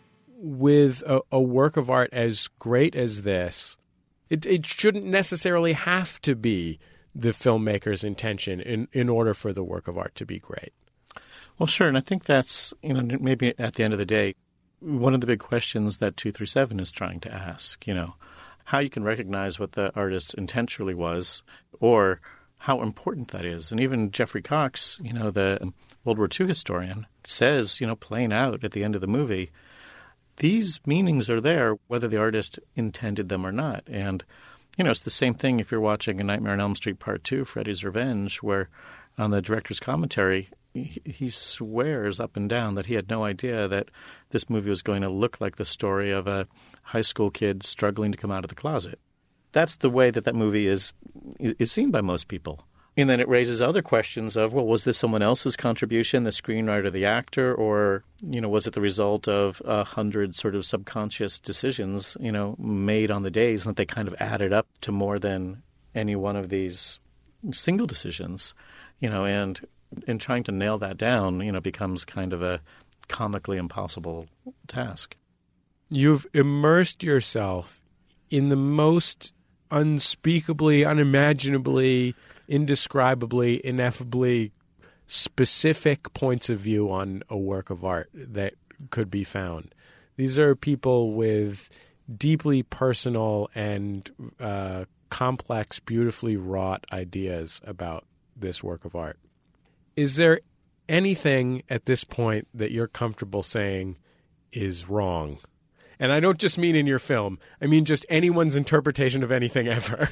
With a, a work of art as great as this, it, it shouldn't necessarily have to be the filmmaker's intention in, in order for the work of art to be great. Well, sure, and I think that's, you know, maybe at the end of the day, one of the big questions that two thirty-seven is trying to ask, you know, how you can recognize what the artist's intent really was, or how important that is. And even Jeffrey Cox, you know, the World War Two historian, says, you know, plain out at the end of the movie, these meanings are there whether the artist intended them or not. And, you know, it's the same thing if you're watching A Nightmare on Elm Street Part two, Freddy's Revenge, where on the director's commentary, he, he swears up and down that he had no idea that this movie was going to look like the story of a high school kid struggling to come out of the closet. That's the way that that movie is is seen by most people. And then it raises other questions of, well, was this someone else's contribution, the screenwriter, the actor, or, you know, was it the result of a hundred sort of subconscious decisions, you know, made on the days, and that they kind of added up to more than any one of these single decisions, you know, and in trying to nail that down, you know, becomes kind of a comically impossible task. You've immersed yourself in the most unspeakably, unimaginably, indescribably, ineffably specific points of view on a work of art that could be found. These are people with deeply personal and uh, complex, beautifully wrought ideas about this work of art. Is there anything at this point that you're comfortable saying is wrong? And I don't just mean in your film. I mean just anyone's interpretation of anything ever.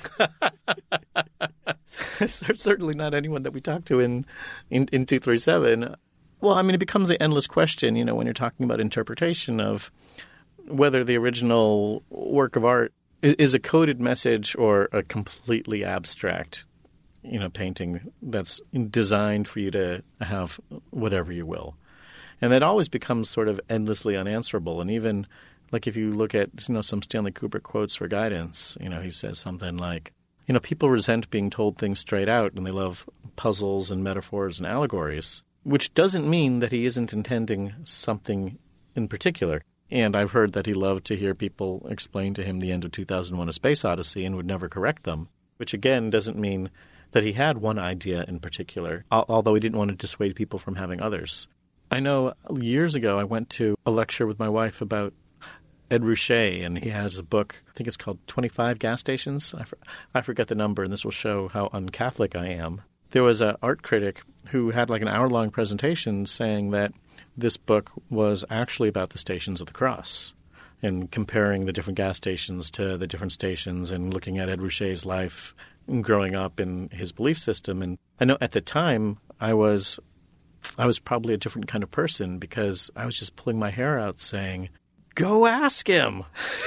Certainly not anyone that we talk to in, in, in two thirty-seven. Well, I mean, it becomes the endless question, you know, when you're talking about interpretation of whether the original work of art is, is a coded message or a completely abstract, you know, painting that's designed for you to have whatever you will. And that always becomes sort of endlessly unanswerable. And even like if you look at, you know, some Stanley Kubrick quotes for guidance, you know, he says something like, you know, people resent being told things straight out and they love puzzles and metaphors and allegories, which doesn't mean that he isn't intending something in particular. And I've heard that he loved to hear people explain to him the end of two thousand one: A Space Odyssey and would never correct them, which again doesn't mean that he had one idea in particular, although he didn't want to dissuade people from having others. I know years ago I went to a lecture with my wife about Ed Ruscha, and he has a book, I think it's called twenty-five Gas Stations. I, for, I forget the number, and this will show how un-Catholic I am. There was an art critic who had like an hour-long presentation saying that this book was actually about the Stations of the Cross and comparing the different gas stations to the different stations and looking at Ed Ruscha's life growing up in his belief system. And I know at the time I was I was probably a different kind of person because I was just pulling my hair out saying, go ask him.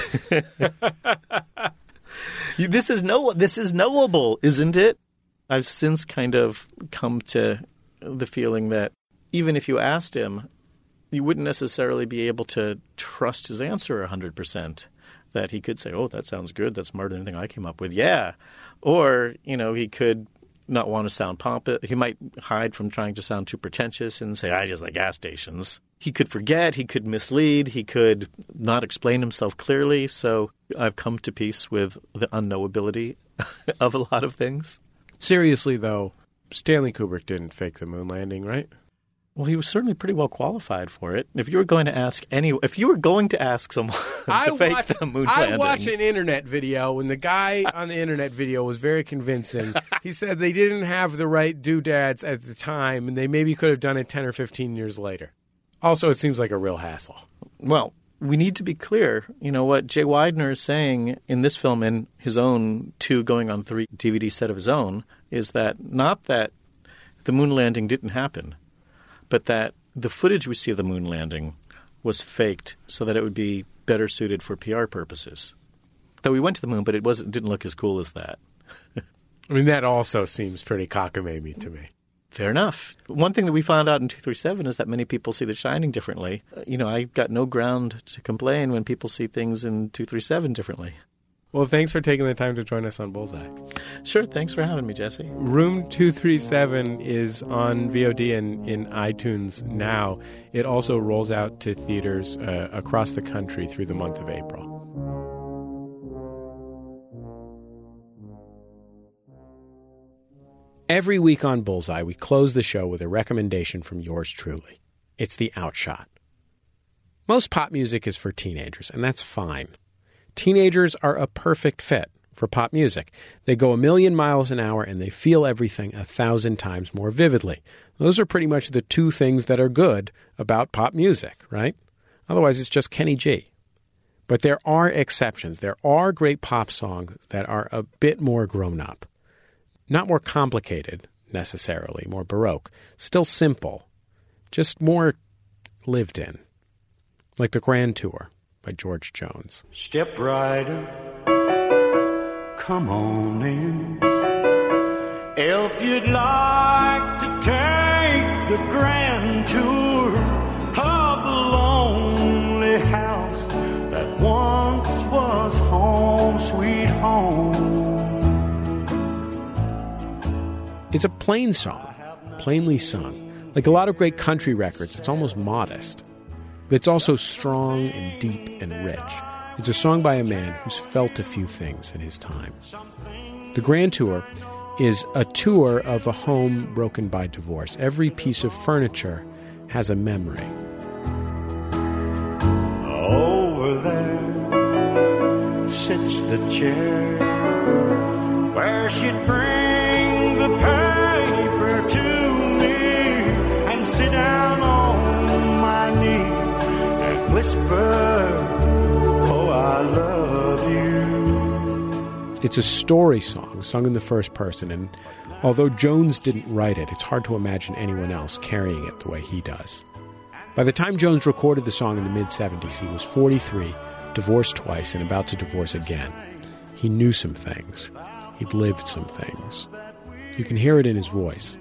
This is no, this is knowable, isn't it? I've since kind of come to the feeling that even if you asked him, you wouldn't necessarily be able to trust his answer one hundred percent. That he could say, oh, that sounds good. That's smarter than anything I came up with. Yeah. Or, you know, he could not want to sound pompous. He might hide from trying to sound too pretentious and say, I just like gas stations. He could forget. He could mislead. He could not explain himself clearly. So I've come to peace with the unknowability of a lot of things. Seriously, though, Stanley Kubrick didn't fake the moon landing, right? Well, he was certainly pretty well qualified for it. If you were going to ask any, if you were going to ask someone to I fake watched, the moon I landing, watched an internet video, and the guy on the internet video was very convincing. He said they didn't have the right doodads at the time, and they maybe could have done it ten or fifteen years later. Also, it seems like a real hassle. Well, we need to be clear. You know what Jay Weidner is saying in this film, in his own two going on three D V D set of his own, is that not that the moon landing didn't happen, but that the footage we see of the moon landing was faked so that it would be better suited for P R purposes. Though we went to the moon, but it wasn't didn't look as cool as that. I mean, that also seems pretty cockamamie to me. Fair enough. One thing that we found out in two thirty-seven is that many people see The Shining differently. Uh, you know, I've got no ground to complain when people see things in two thirty-seven differently. Well, thanks for taking the time to join us on Bullseye. Sure, thanks for having me, Jesse. Room two thirty-seven is on V O D and in iTunes now. It also rolls out to theaters uh, across the country through the month of April. Every week on Bullseye, we close the show with a recommendation from yours truly. It's The Outshot. Most pop music is for teenagers, and that's fine. Teenagers are a perfect fit for pop music. They go a million miles an hour, and they feel everything a thousand times more vividly. Those are pretty much the two things that are good about pop music, right? Otherwise, it's just Kenny G. But there are exceptions. There are great pop songs that are a bit more grown up. Not more complicated, necessarily, more Baroque. Still simple. Just more lived in. Like The Grand Tour by George Jones. Step rider, come on in. If you'd like to take the grand tour of the lonely house that once was home, sweet home. It's a plain song, plainly sung. Like a lot of great country records, it's almost modest. But it's also strong and deep and rich. It's a song by a man who's felt a few things in his time. The Grand Tour is a tour of a home broken by divorce. Every piece of furniture has a memory. Over there sits the chair where she'd bring the paper to me and sit down on my knee and whisper, oh, I love you. It's a story song sung in the first person, and although Jones didn't write it, it's hard to imagine anyone else carrying it the way he does. By the time Jones recorded the song in the mid-seventies, he was forty-three, divorced twice, and about to divorce again. He knew some things. He'd lived some things. You can hear it in his voice.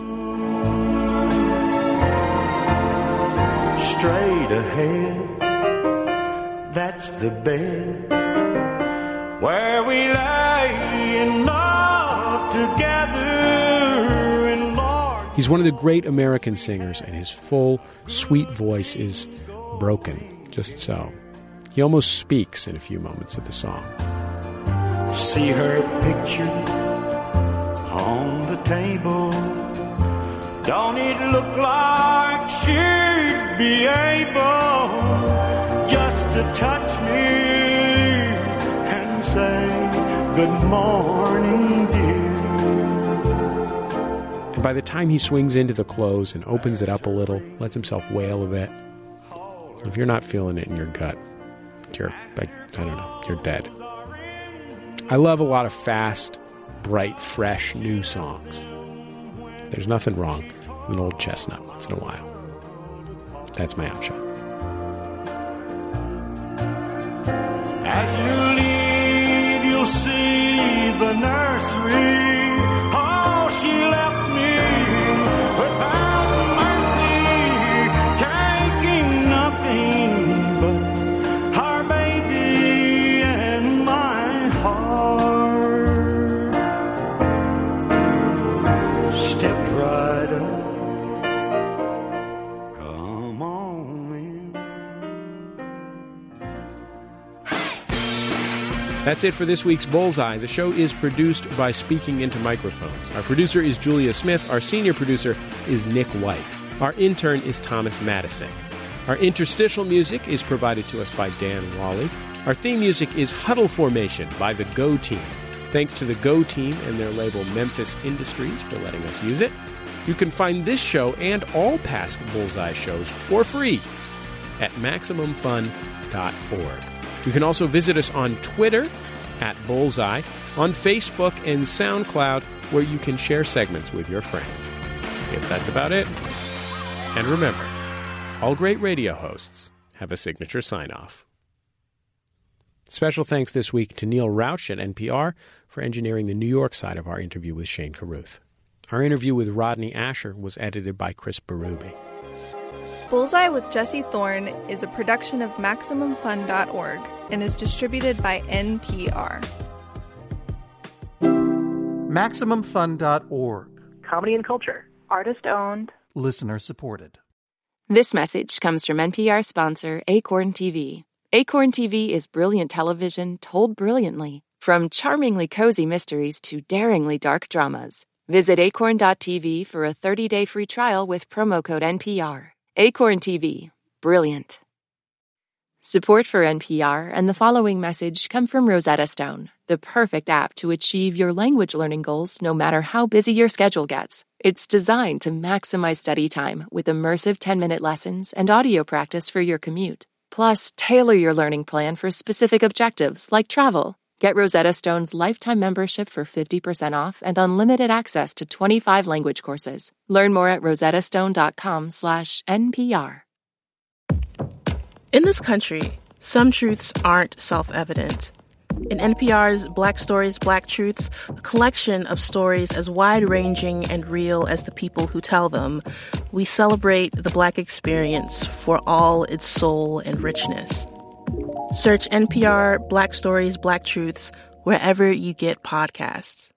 Straight ahead, that's the bed where we lay in love together in Lord. He's one of the great American singers, and his full, sweet voice is broken, just so. He almost speaks in a few moments of the song. See her picture on the table. Don't it look like she'd be able just to touch me and say, good morning, dear. And by the time he swings into the close and opens it up a little, lets himself wail a bit, if you're not feeling it in your gut, you're, like, I don't know, you're dead. I love a lot of fast, bright, fresh, new songs. There's nothing wrong with an old chestnut once in a while. That's my outshot. As you leave, you'll see the nursery. Oh, she left me without mercy, taking nothing but her baby and my heart. Step rider, come on in. That's it for this week's Bullseye. The show is produced by Speaking Into Microphones. Our producer is Julia Smith. Our senior producer is Nick White. Our intern is Thomas Madison. Our interstitial music is provided to us by Dan Wally. Our theme music is Huddle Formation by the Go Team. Thanks to the Go Team and their label Memphis Industries for letting us use it. You can find this show and all past Bullseye shows for free at Maximum Fun dot org. You can also visit us on Twitter at Bullseye, on Facebook and SoundCloud, where you can share segments with your friends. I guess that's about it. And remember, all great radio hosts have a signature sign-off. Special thanks this week to Neil Rauch at N P R for engineering the New York side of our interview with Shane Carruth. Our interview with Rodney Asher was edited by Chris Berube. Bullseye with Jesse Thorne is a production of Maximum Fun dot org and is distributed by N P R. Maximum Fun dot org. Comedy and culture. Artist-owned. Listener-supported. This message comes from N P R sponsor Acorn T V. Acorn T V is brilliant television told brilliantly. From charmingly cozy mysteries to daringly dark dramas. Visit acorn dot t v for a thirty-day free trial with promo code N P R. Acorn T V. Brilliant. Support for N P R and the following message come from Rosetta Stone, the perfect app to achieve your language learning goals no matter how busy your schedule gets. It's designed to maximize study time with immersive ten-minute lessons and audio practice for your commute. Plus, tailor your learning plan for specific objectives like travel. Get Rosetta Stone's lifetime membership for fifty percent off and unlimited access to twenty-five language courses. Learn more at rosettastone.com slash NPR. In this country, some truths aren't self-evident. In N P R's Black Stories, Black Truths, a collection of stories as wide-ranging and real as the people who tell them, we celebrate the Black experience for all its soul and richness. Search N P R Black Stories, Black Truths wherever you get podcasts.